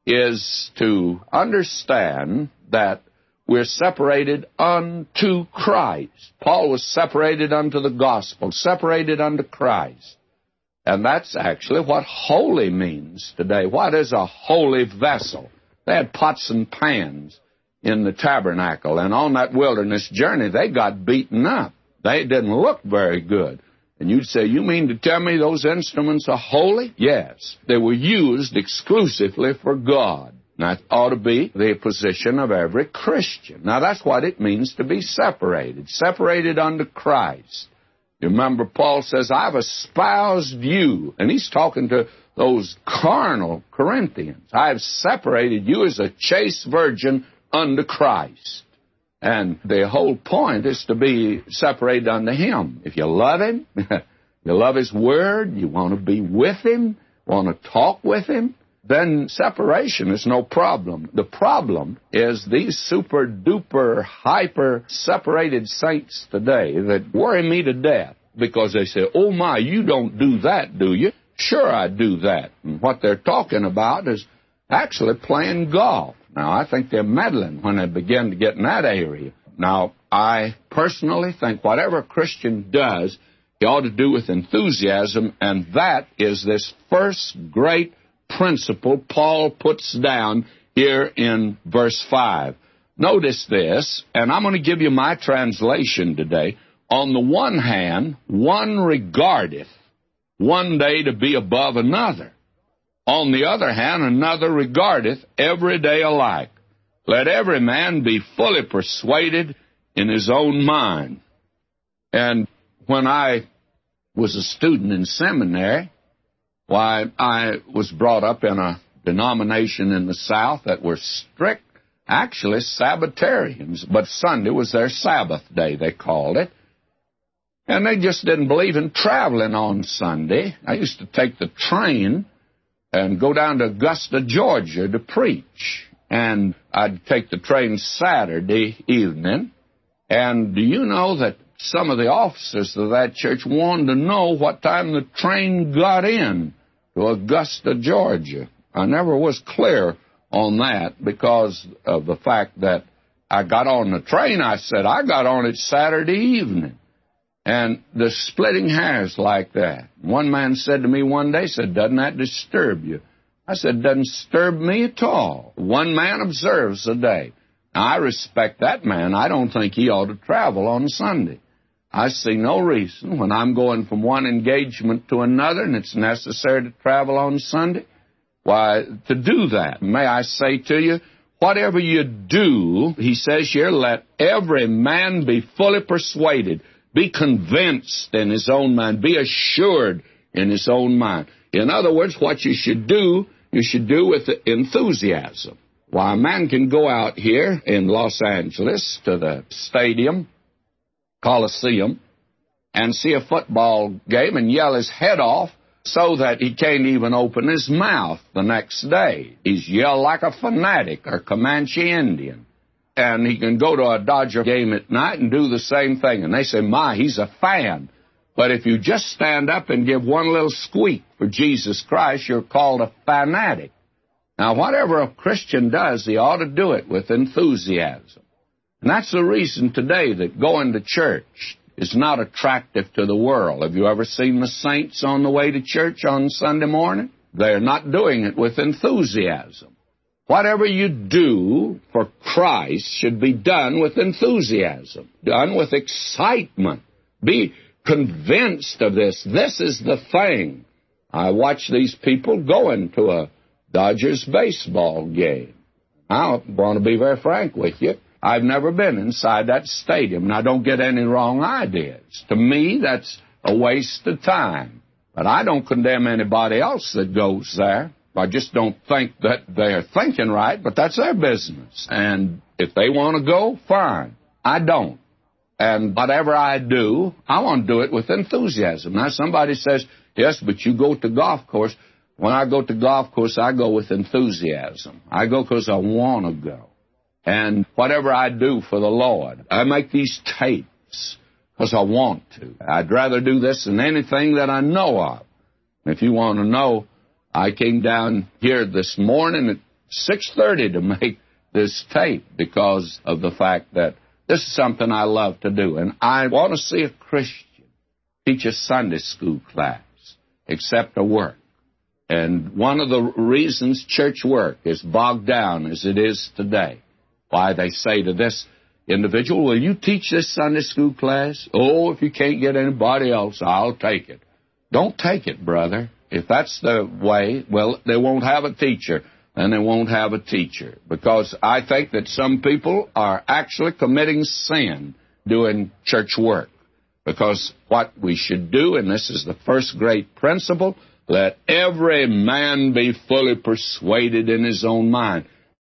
is to understand that we're separated unto Christ. Paul was separated unto the gospel, separated unto Christ. And that's actually what holy means today. What is a holy vessel? They had pots and pans in the tabernacle, and on that wilderness journey, they got beaten up. They didn't look very good. And you'd say, you mean to tell me those instruments are holy? Yes. They were used exclusively for God. That ought to be the position of every Christian. Now, that's what it means to be separated, separated unto Christ. You remember Paul says, I've espoused you. And he's talking to those carnal Corinthians. I've separated you as a chaste virgin unto Christ. And the whole point is to be separated unto Him. If you love Him, you love His Word, you want to be with Him, want to talk with Him, then separation is no problem. The problem is these super-duper, hyper-separated saints today that worry me to death because they say, oh my, you don't do that, do you? Sure I do that. And what they're talking about is actually playing golf. Now, I think they're meddling when they begin to get in that area. Now, I personally think whatever a Christian does, he ought to do with enthusiasm, and that is this first great principle Paul puts down here in verse five. Notice this, and I'm going to give you my translation today. On the one hand, one regardeth one day to be above another. On the other hand, another regardeth every day alike. Let every man be fully persuaded in his own mind. And when I was a student in seminary, why, I was brought up in a denomination in the South that were strict, actually Sabbatarians, but Sunday was their Sabbath day, they called it. And they just didn't believe in traveling on Sunday. I used to take the train and go down to Augusta, Georgia to preach. And I'd take the train Saturday evening. And do you know that some of the officers of that church wanted to know what time the train got in to Augusta, Georgia? I never was clear on that because of the fact that I got on the train. I said, I got on it Saturday evening. And the splitting hairs like that. One man said to me one day, said, doesn't that disturb you? I said, doesn't disturb me at all. One man observes a day. Now, I respect that man. I don't think he ought to travel on Sunday. I see no reason when I'm going from one engagement to another and it's necessary to travel on Sunday, why, to do that. May I say to you, whatever you do, he says here, let every man be fully persuaded, be convinced in his own mind, be assured in his own mind. In other words, what you should do, you should do with enthusiasm. Why, a man can go out here in Los Angeles to the stadium, Coliseum, and see a football game and yell his head off so that he can't even open his mouth the next day. He's yelled like a fanatic or Comanche Indian. And he can go to a Dodger game at night and do the same thing. And they say, my, he's a fan. But if you just stand up and give one little squeak for Jesus Christ, you're called a fanatic. Now, whatever a Christian does, he ought to do it with enthusiasm. And that's the reason today that going to church is not attractive to the world. Have you ever seen the saints on the way to church on Sunday morning? They're not doing it with enthusiasm. Whatever you do for Christ should be done with enthusiasm, done with excitement. Be convinced of this. This is the thing. I watch these people going to a Dodgers baseball game. I want to be very frank with you. I've never been inside that stadium, and I don't get any wrong ideas. To me, that's a waste of time. But I don't condemn anybody else that goes there. I just don't think that they're thinking right, but that's their business. And if they want to go, fine. I don't. And whatever I do, I want to do it with enthusiasm. Now, somebody says, yes, but you go to golf course. When I go to golf course, I go with enthusiasm. I go because I want to go. And whatever I do for the Lord, I make these tapes because I want to. I'd rather do this than anything that I know of. If you want to know, I came down here this morning at six thirty to make this tape because of the fact that this is something I love to do. And I want to see a Christian teach a Sunday school class, except a work. And one of the reasons church work is bogged down as it is today, why they say to this individual, will you teach this Sunday school class? Oh, if you can't get anybody else, I'll take it. Don't take it, brother. If that's the way, well, they won't have a teacher, and they won't have a teacher. Because I think that some people are actually committing sin doing church work. Because what we should do, and this is the first great principle, let every man be fully persuaded in his own mind.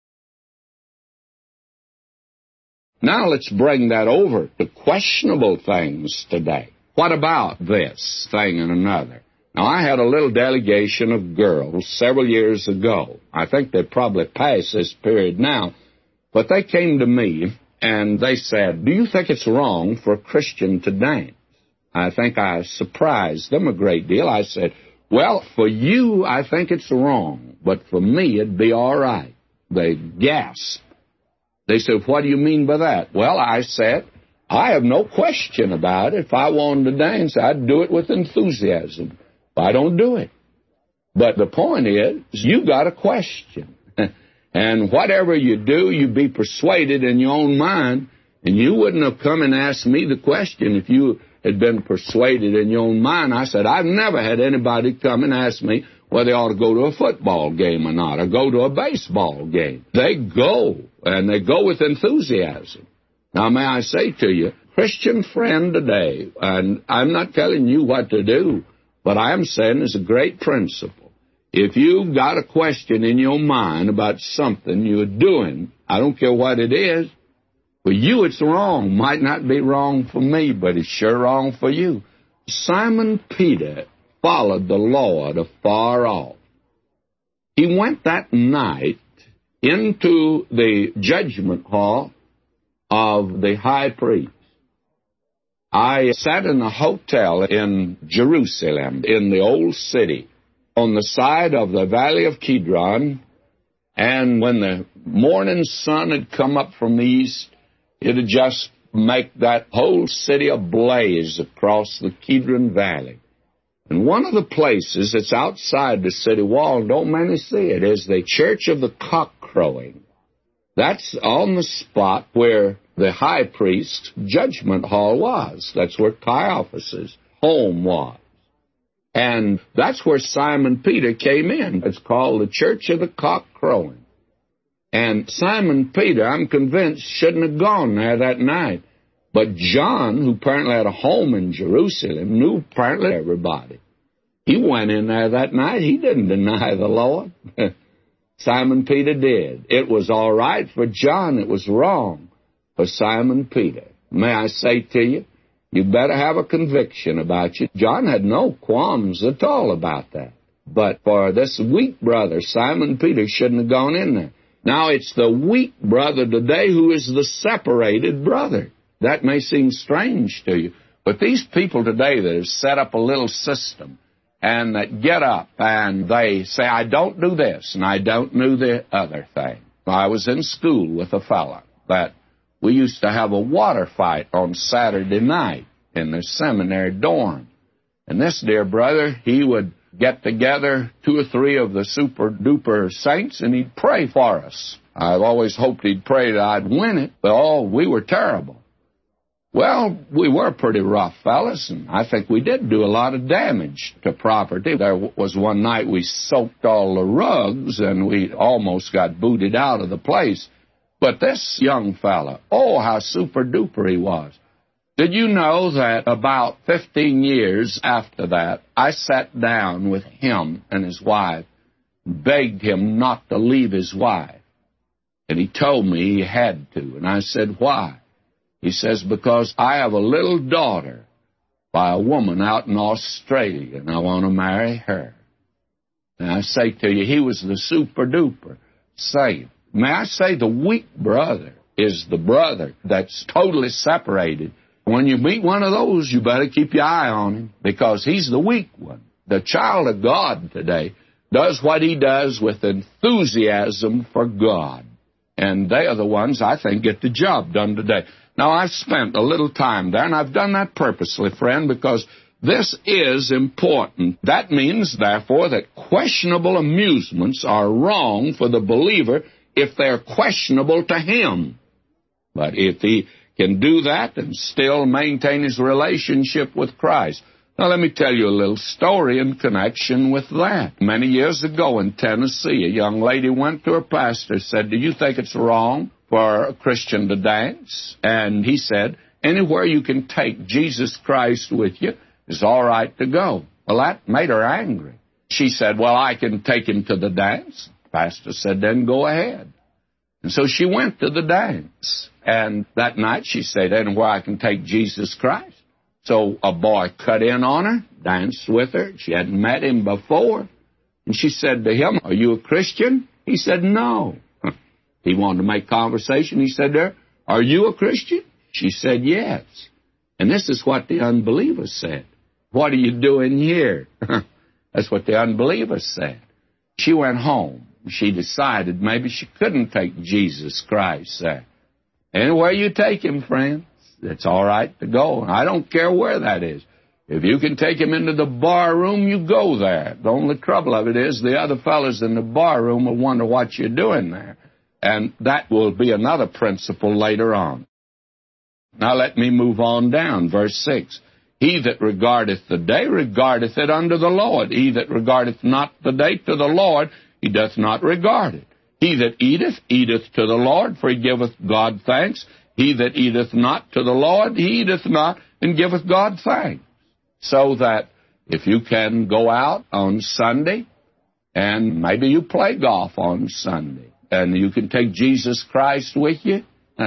Now let's bring that over to questionable things today. What about this thing and another? Now, I had a little delegation of girls several years ago. I think they've probably passed this period now. But they came to me and they said, do you think it's wrong for a Christian to dance? I think I surprised them a great deal. I said, well, for you, I think it's wrong. But for me, it'd be all right. They gasped. They said, what do you mean by that? Well, I said, I have no question about it. If I wanted to dance, I'd do it with enthusiasm. I don't do it. But the point is, you got a question. And whatever you do, you be persuaded in your own mind. And you wouldn't have come and asked me the question if you had been persuaded in your own mind. I said, I've never had anybody come and ask me whether they ought to go to a football game or not, or go to a baseball game. They go, and they go with enthusiasm. Now, may I say to you, Christian friend today, and I'm not telling you what to do, but I am saying it's a great principle. If you've got a question in your mind about something you're doing, I don't care what it is, for you it's wrong. Might not be wrong for me, but it's sure wrong for you. Simon Peter followed the Lord afar off. He went that night into the judgment hall of the high priest. I sat in a hotel in Jerusalem, in the old city, on the side of the valley of Kidron, and when the morning sun had come up from the east, it had just make that whole city ablaze across the Kidron Valley. And one of the places that's outside the city wall, don't many see it, is the Church of the Cock Crowing. That's on the spot where the high priest's judgment hall was. That's where Caiaphas' home was. And that's where Simon Peter came in. It's called the Church of the Cock Crowing. And Simon Peter, I'm convinced, shouldn't have gone there that night. But John, who apparently had a home in Jerusalem, knew apparently everybody. He went in there that night. He didn't deny the Lord. Simon Peter did. It was all right for John. It was wrong for Simon Peter. May I say to you, you better have a conviction about you. John had no qualms at all about that. But for this weak brother, Simon Peter shouldn't have gone in there. Now, it's the weak brother today who is the separated brother. That may seem strange to you, but these people today that have set up a little system and that get up and they say, I don't do this and I don't do the other thing. I was in school with a fella that we used to have a water fight on Saturday night in the seminary dorm. And this dear brother, he would get together two or three of the super-duper saints and he'd pray for us. I've always hoped he'd pray that I'd win it, but oh, we were terrible. Well, we were pretty rough fellas, and I think we did do a lot of damage to property. There was one night we soaked all the rugs, and we almost got booted out of the place. But this young fella, oh, how super-duper he was. Did you know that about fifteen years after that, I sat down with him and his wife, begged him not to leave his wife. And he told me he had to. And I said, why? He says, because I have a little daughter by a woman out in Australia, and I want to marry her. And I say to you, he was the super-duper saint. May I say the weak brother is the brother that's totally separated. When you meet one of those, you better keep your eye on him, because he's the weak one. The child of God today does what he does with enthusiasm for God. And they are the ones, I think, get the job done today. Now, I've spent a little time there, and I've done that purposely, friend, because this is important. That means, therefore, that questionable amusements are wrong for the believer if they're questionable to him. But if he can do that and still maintain his relationship with Christ. Now, let me tell you a little story in connection with that. Many years ago in Tennessee, a young lady went to her pastor and said, do you think it's wrong for a Christian to dance? And he said, anywhere you can take Jesus Christ with you is all right to go. Well, that made her angry. She said, well, I can take him to the dance. The pastor said, then go ahead. And so she went to the dance. And that night she said, anywhere I can take Jesus Christ. So a boy cut in on her, danced with her. She hadn't met him before. And she said to him, are you a Christian? He said, no. He wanted to make conversation. He said to her, are you a Christian? She said, yes. And this is what the unbeliever said. What are you doing here? That's what the unbeliever said. She went home. She decided maybe she couldn't take Jesus Christ there. Anywhere you take him, friends, it's all right to go. I don't care where that is. If you can take him into the bar room, you go there. The only trouble of it is the other fellows in the bar room will wonder what you're doing there. And that will be another principle later on. Now let me move on down. Verse six. He that regardeth the day regardeth it unto the Lord. He that regardeth not the day to the Lord, he doth not regard it. He that eateth, eateth to the Lord, for he giveth God thanks. He that eateth not to the Lord, he eateth not, and giveth God thanks. So that if you can go out on Sunday, and maybe you play golf on Sunday, and you can take Jesus Christ with you,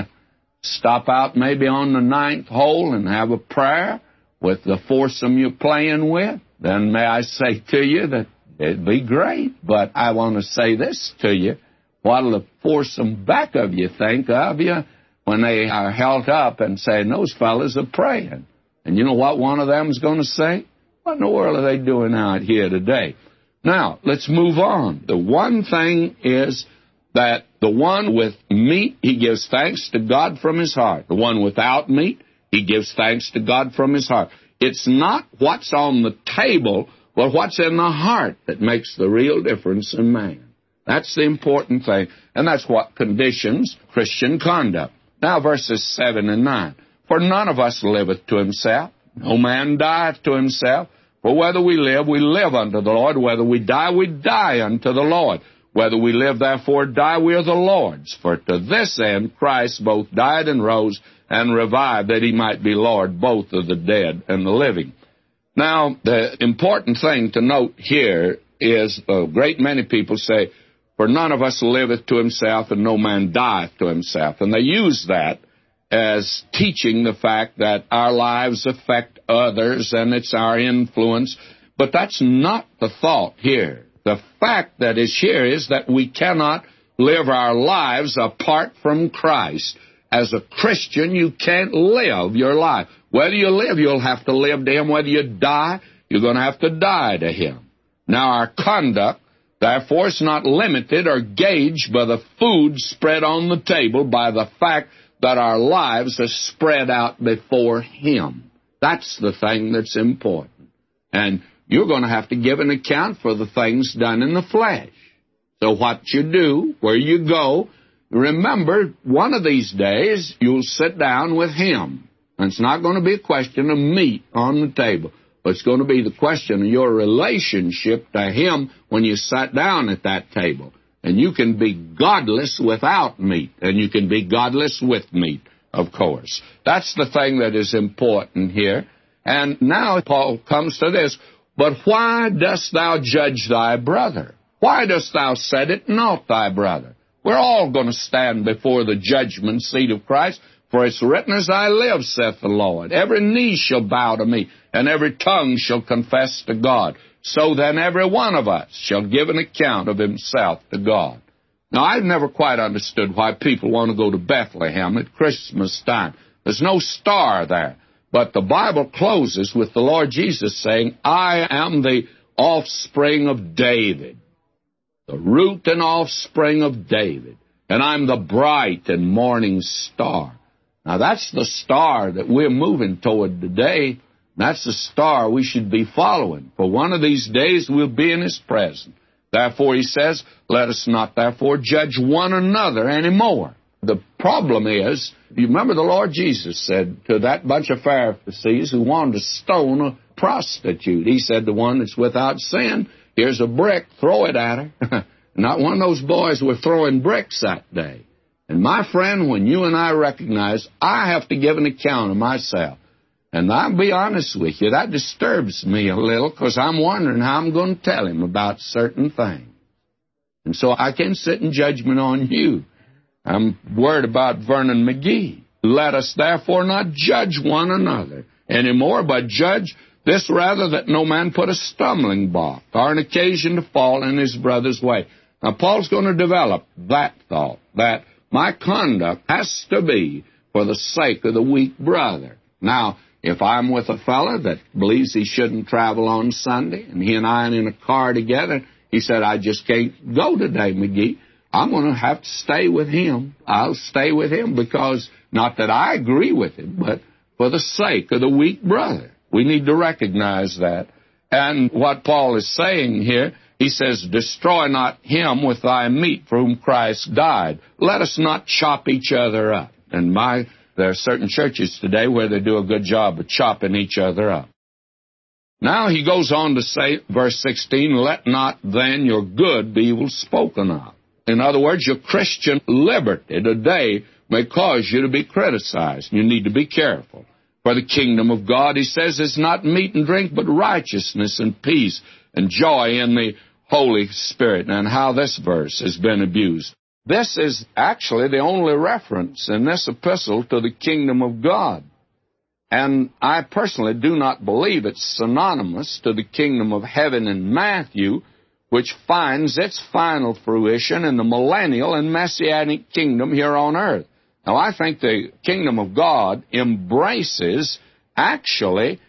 stop out maybe on the ninth hole and have a prayer with the foursome you're playing with, then may I say to you that it'd be great. But I want to say this to you. What'll the foursome back of you think of you when they are held up and saying, those fellas are praying? And you know what one of them is going to say? What in the world are they doing out here today? Now, let's move on. The one thing is that the one with meat, he gives thanks to God from his heart. The one without meat, he gives thanks to God from his heart. It's not what's on the table, but what's in the heart that makes the real difference in man. That's the important thing, and that's what conditions Christian conduct. Now, verses seven and nine. For none of us liveth to himself, no man dieth to himself. For whether we live, we live unto the Lord. Whether we die, we die unto the Lord. Whether we live, therefore, die, we are the Lord's. For to this end Christ both died and rose and revived, that he might be Lord both of the dead and the living. Now, the important thing to note here is a great many people say, for none of us liveth to himself, and no man dieth to himself. And they use that as teaching the fact that our lives affect others and it's our influence. But that's not the thought here. The fact that is here is that we cannot live our lives apart from Christ. As a Christian, you can't live your life. Whether you live, you'll have to live to him. Whether you die, you're going to have to die to him. Now, our conduct, therefore, is not limited or gauged by the food spread on the table, by the fact that our lives are spread out before him. That's the thing that's important. And you're going to have to give an account for the things done in the flesh. So what you do, where you go, remember, one of these days, you'll sit down with him. And it's not going to be a question of meat on the table, but it's going to be the question of your relationship to him when you sat down at that table. And you can be godless without meat, and you can be godless with meat, of course. That's the thing that is important here. And now Paul comes to this. But why dost thou judge thy brother? Why dost thou set it not thy brother? We're all going to stand before the judgment seat of Christ. For it's written, as I live, saith the Lord, every knee shall bow to me, and every tongue shall confess to God. So then every one of us shall give an account of himself to God. Now, I've never quite understood why people want to go to Bethlehem at Christmas time. There's no star there. But the Bible closes with the Lord Jesus saying, I am the offspring of David, the root and offspring of David, and I'm the bright and morning star. Now, that's the star that we're moving toward today. That's the star we should be following. For one of these days we'll be in his presence. Therefore, he says, let us not therefore judge one another anymore. The problem is, you remember the Lord Jesus said to that bunch of Pharisees who wanted to stone a prostitute, he said, the one that's without sin, here's a brick, throw it at her. Not one of those boys were throwing bricks that day. And my friend, when you and I recognize I have to give an account of myself, and I'll be honest with you, that disturbs me a little because I'm wondering how I'm going to tell him about certain things. And so I can sit in judgment on you. I'm worried about Vernon McGee. Let us therefore not judge one another anymore, but judge this rather that no man put a stumbling block or an occasion to fall in his brother's way. Now, Paul's going to develop that thought, that my conduct has to be for the sake of the weak brother. Now, if I'm with a fella that believes he shouldn't travel on Sunday, and he and I are in a car together, he said, I just can't go today, McGee. I'm going to have to stay with him. I'll stay with him because Not that I agree with him, but for the sake of the weak brother. We need to recognize that. And what Paul is saying here, he says, destroy not him with thy meat for whom Christ died. Let us not chop each other up. And my, there are certain churches today where they do a good job of chopping each other up. Now he goes on to say, verse sixteen, let not then your good be evil spoken of. In other words, your Christian liberty today may cause you to be criticized. You need to be careful. For the kingdom of God, he says, is not meat and drink, but righteousness and peace and joy in the Holy Spirit. And how this verse has been abused. This is actually the only reference in this epistle to the kingdom of God. And I personally do not believe it's synonymous to the kingdom of heaven in Matthew, which finds its final fruition in the millennial and messianic kingdom here on earth. Now, I think the kingdom of God embraces, actually,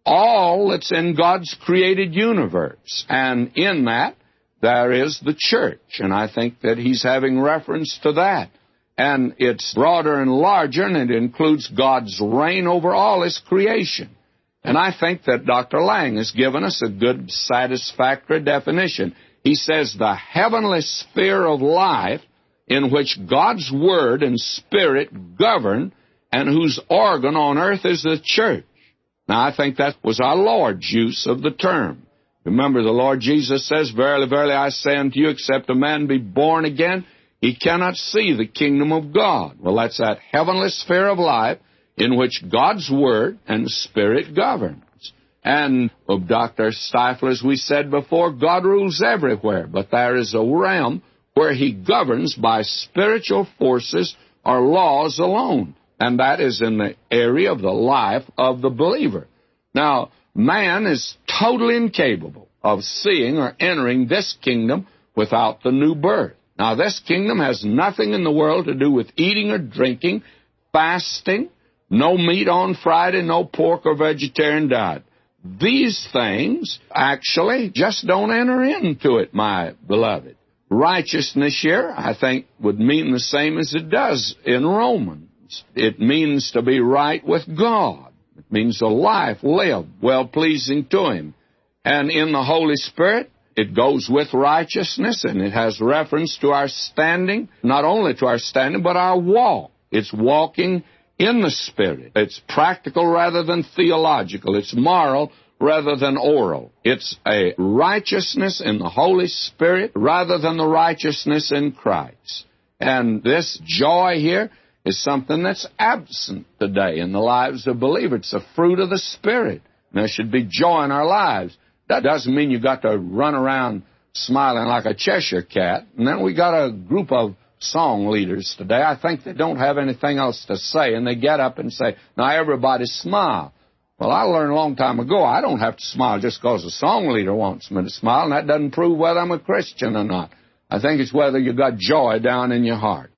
all that's in God's created universe. And in that, there is the church. And I think that he's having reference to that. And it's broader and larger, and it includes God's reign over all his creation. And I think that Doctor Lang has given us a good, satisfactory definition. He says the heavenly sphere of life in which God's Word and Spirit govern, and whose organ on earth is the church. Now, I think that was our Lord's use of the term. Remember, the Lord Jesus says, verily, verily, I say unto you, except a man be born again, he cannot see the kingdom of God. Well, that's that heavenly sphere of life in which God's Word and Spirit governs. And of Doctor Stifler, as we said before, God rules everywhere, but there is a realm where he governs by spiritual forces or laws alone. And that is in the area of the life of the believer. Now, man is totally incapable of seeing or entering this kingdom without the new birth. Now, this kingdom has nothing in the world to do with eating or drinking, fasting, no meat on Friday, no pork or vegetarian diet. These things actually just don't enter into it, my beloved. Righteousness here, I think, would mean the same as it does in Romans. It means to be right with God. It means a life lived well-pleasing to him. And in the Holy Spirit, it goes with righteousness, and it has reference to our standing, not only to our standing, but our walk. It's walking in the Spirit. It's practical rather than theological. It's moral rather than oral. It's a righteousness in the Holy Spirit rather than the righteousness in Christ. And this joy here is something that's absent today in the lives of believers. It's a fruit of the Spirit. And there should be joy in our lives. That doesn't mean you've got to run around smiling like a Cheshire cat. And then we got a group of song leaders today. I think they don't have anything else to say, and they get up and say, now everybody smile. Well, I learned a long time ago I don't have to smile just because a song leader wants me to smile, and that doesn't prove whether I'm a Christian or not. I think it's whether you got joy down in your heart.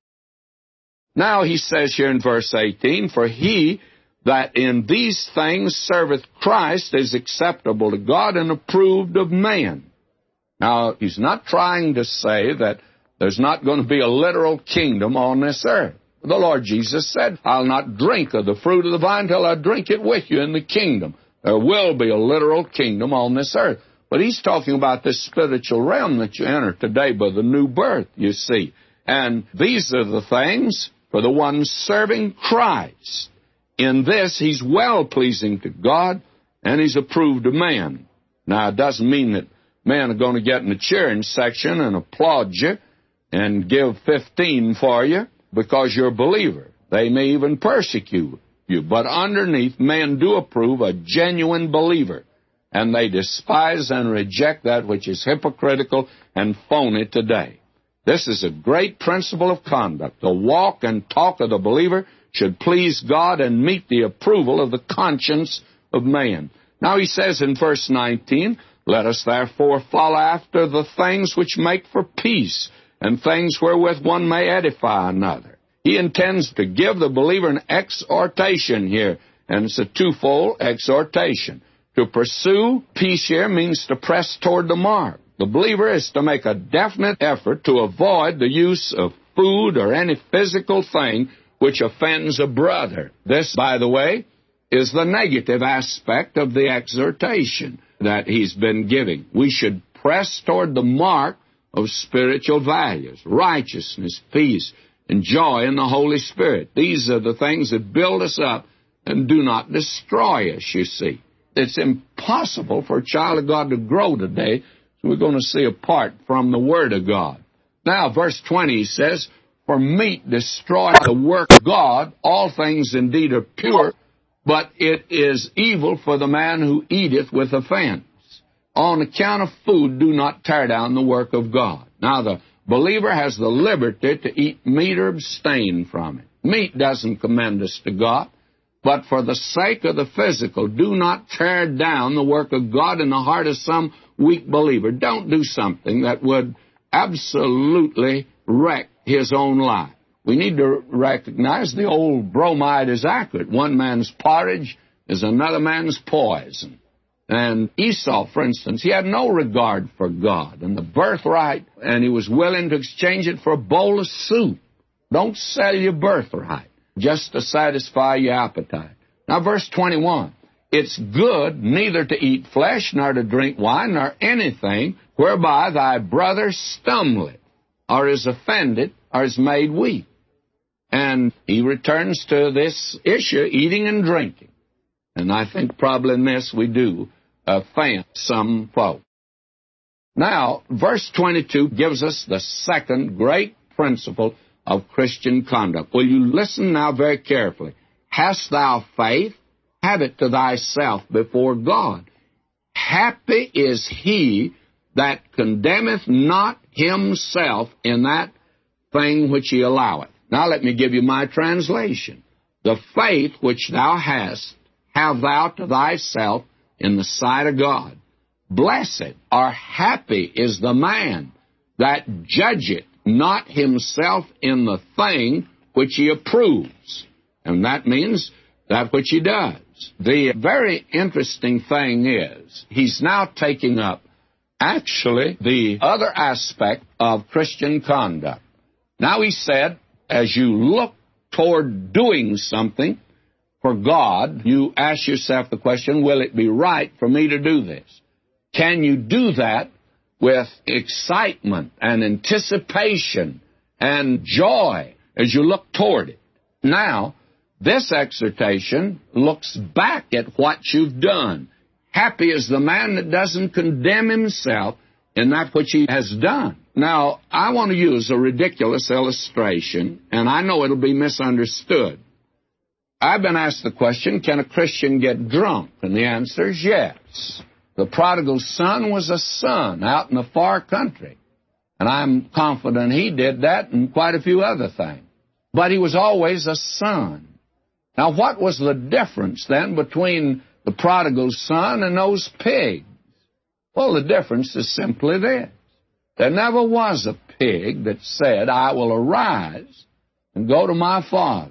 Now he says here in verse eighteen, for he that in these things serveth Christ is acceptable to God and approved of man. Now, he's not trying to say that there's not going to be a literal kingdom on this earth. The Lord Jesus said, I'll not drink of the fruit of the vine till I drink it with you in the kingdom. There will be a literal kingdom on this earth. But he's talking about this spiritual realm that you enter today by the new birth, you see. And these are the things for the ones serving Christ. In this, he's well-pleasing to God, and he's approved of man. Now, it doesn't mean that men are going to get in the cheering section and applaud you and give fifteen for you because you're a believer. They may even persecute you. But underneath, men do approve a genuine believer, and they despise and reject that which is hypocritical and phony today. This is a great principle of conduct. The walk and talk of the believer should please God and meet the approval of the conscience of man. Now he says in verse nineteen, let us therefore follow after the things which make for peace, and things wherewith one may edify another. He intends to give the believer an exhortation here, and it's a twofold exhortation. To pursue peace here means to press toward the mark. The believer is to make a definite effort to avoid the use of food or any physical thing which offends a brother. This, by the way, is the negative aspect of the exhortation that he's been giving. We should press toward the mark of spiritual values, righteousness, peace, and joy in the Holy Spirit. These are the things that build us up and do not destroy us, you see. It's impossible for a child of God to grow today, so we're going to see apart from the Word of God. Now, verse twenty says, "For meat destroyeth the work of God. All things indeed are pure, but it is evil for the man who eateth with offense. On account of food, do not tear down the work of God." Now, the believer has the liberty to eat meat or abstain from it. Meat doesn't commend us to God, but for the sake of the physical, do not tear down the work of God in the heart of some weak believer. Don't do something that would absolutely wreck his own life. We need to recognize the old bromide is accurate. One man's porridge is another man's poison. And Esau, for instance, he had no regard for God and the birthright, and he was willing to exchange it for a bowl of soup. Don't sell your birthright just to satisfy your appetite. Now, verse twenty-one, "It's good neither to eat flesh, nor to drink wine, nor anything whereby thy brother stumbleth, or is offended, or is made weak." And he returns to this issue, eating and drinking. And I think probably in this we do offend some folk. Now, verse twenty-two gives us the second great principle of Christian conduct. Will you listen now very carefully? "Hast thou faith? Have it to thyself before God. Happy is he that condemneth not himself in that thing which he alloweth." Now let me give you my translation. "The faith which thou hast, have thou to thyself in the sight of God. Blessed or happy is the man that judgeth not himself in the thing which he approves." And that means that which he does. The very interesting thing is, he's now taking up actually the other aspect of Christian conduct. Now he said, as you look toward doing something for God, you ask yourself the question, will it be right for me to do this? Can you do that with excitement and anticipation and joy as you look toward it? Now, this exhortation looks back at what you've done. Happy is the man that doesn't condemn himself in that which he has done. Now, I want to use a ridiculous illustration, and I know it'll be misunderstood. I've been asked the question, can a Christian get drunk? And the answer is yes. The prodigal son was a son out in a far country, and I'm confident he did that and quite a few other things. But he was always a son. Now, what was the difference then between the prodigal son and those pigs? Well, the difference is simply this. There never was a pig that said, I will arise and go to my father.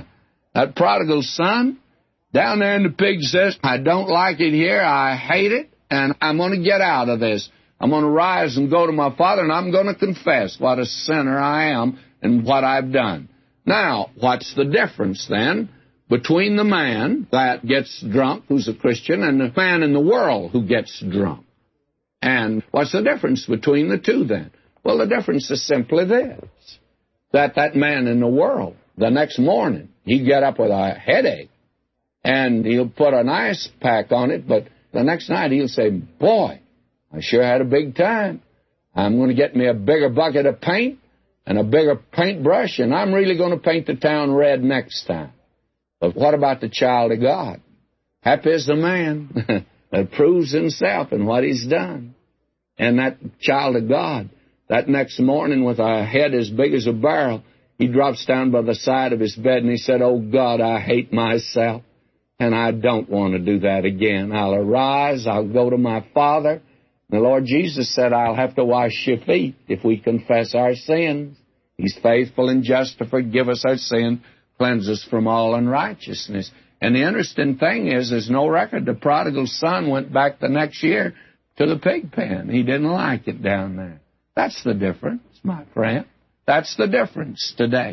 That prodigal son, down there in the pig says, I don't like it here, I hate it, and I'm going to get out of this. I'm going to rise and go to my father, and I'm going to confess what a sinner I am and what I've done. Now, what's the difference then between the man that gets drunk, who's a Christian, and the man in the world who gets drunk? And what's the difference between the two then? Well, the difference is simply this, that that man in the world, the next morning, he'd get up with a headache, and he'll put an ice pack on it, but the next night he'll say, boy, I sure had a big time. I'm going to get me a bigger bucket of paint and a bigger paintbrush, and I'm really going to paint the town red next time. But what about the child of God? Happy is the man that proves himself in what he's done. And that child of God, that next morning with a head as big as a barrel, he drops down by the side of his bed and he said, oh, God, I hate myself, and I don't want to do that again. I'll arise, I'll go to my Father. The Lord Jesus said, I'll have to wash your feet if we confess our sins. He's faithful and just to forgive us our sin, cleanse us from all unrighteousness. And the interesting thing is, there's no record. The prodigal son went back the next year to the pig pen. He didn't like it down there. That's the difference, my friend. That's the difference today.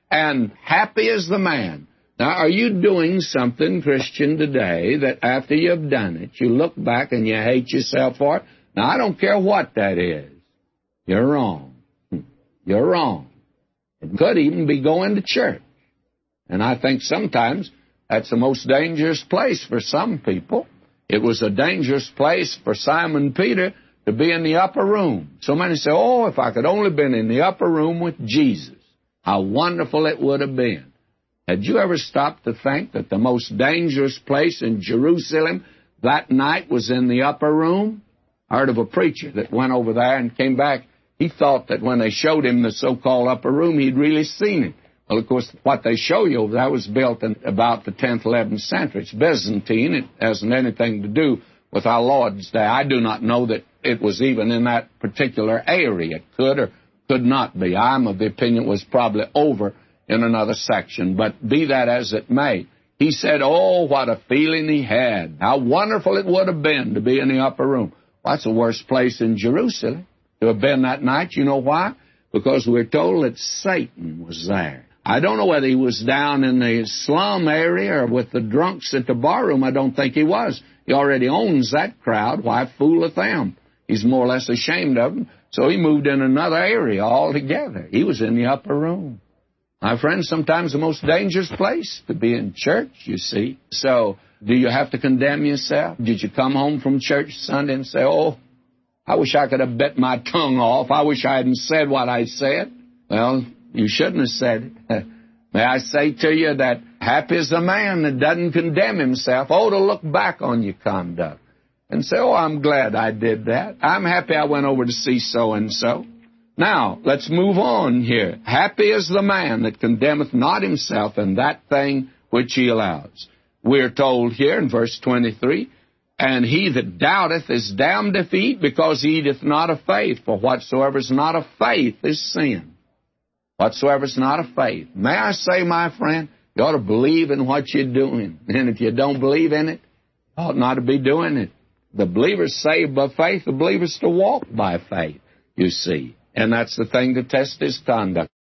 And happy is the man. Now, are you doing something, Christian, today that after you've done it, you look back and you hate yourself for it? Now, I don't care what that is. You're wrong. You're wrong. It could even be going to church. And I think sometimes that's the most dangerous place for some people. It was a dangerous place for Simon Peter to be in the upper room. So many say, oh, if I could only been in the upper room with Jesus, how wonderful it would have been. Had you ever stopped to think that the most dangerous place in Jerusalem that night was in the upper room? I heard of a preacher that went over there and came back. He thought that when they showed him the so-called upper room, he'd really seen it. Well, of course, what they show you over there was built in about the tenth, eleventh century. It's Byzantine. It hasn't anything to do with our Lord's day. I do not know that it was even in that particular area. It could or could not be. I'm of the opinion it was probably over in another section. But be that as it may, he said, oh, what a feeling he had. How wonderful it would have been to be in the upper room. Well, that's the worst place in Jerusalem to have been that night. You know why? Because we're told that Satan was there. I don't know whether he was down in the slum area or with the drunks at the barroom. I don't think he was. He already owns that crowd. Why fool with them? He's more or less ashamed of them. So he moved in another area altogether. He was in the upper room. My friend, sometimes the most dangerous place to be in church, you see. So do you have to condemn yourself? Did you come home from church Sunday and say, oh, I wish I could have bit my tongue off. I wish I hadn't said what I said. Well, you shouldn't have said it. May I say to you that happy is the man that doesn't condemn himself. Oh, to look back on your conduct and say, oh, I'm glad I did that. I'm happy I went over to see so-and-so. Now, let's move on here. Happy is the man that condemneth not himself in that thing which he allows. We're told here in verse twenty-three, and he that doubteth is damned if he eat, because he eateth not of faith. For whatsoever is not of faith is sin. Whatsoever is not of faith. May I say, my friend, you ought to believe in what you're doing. And if you don't believe in it, you ought not to be doing it. The believer's saved by faith. The believer's to walk by faith, you see. And that's the thing to test his conduct.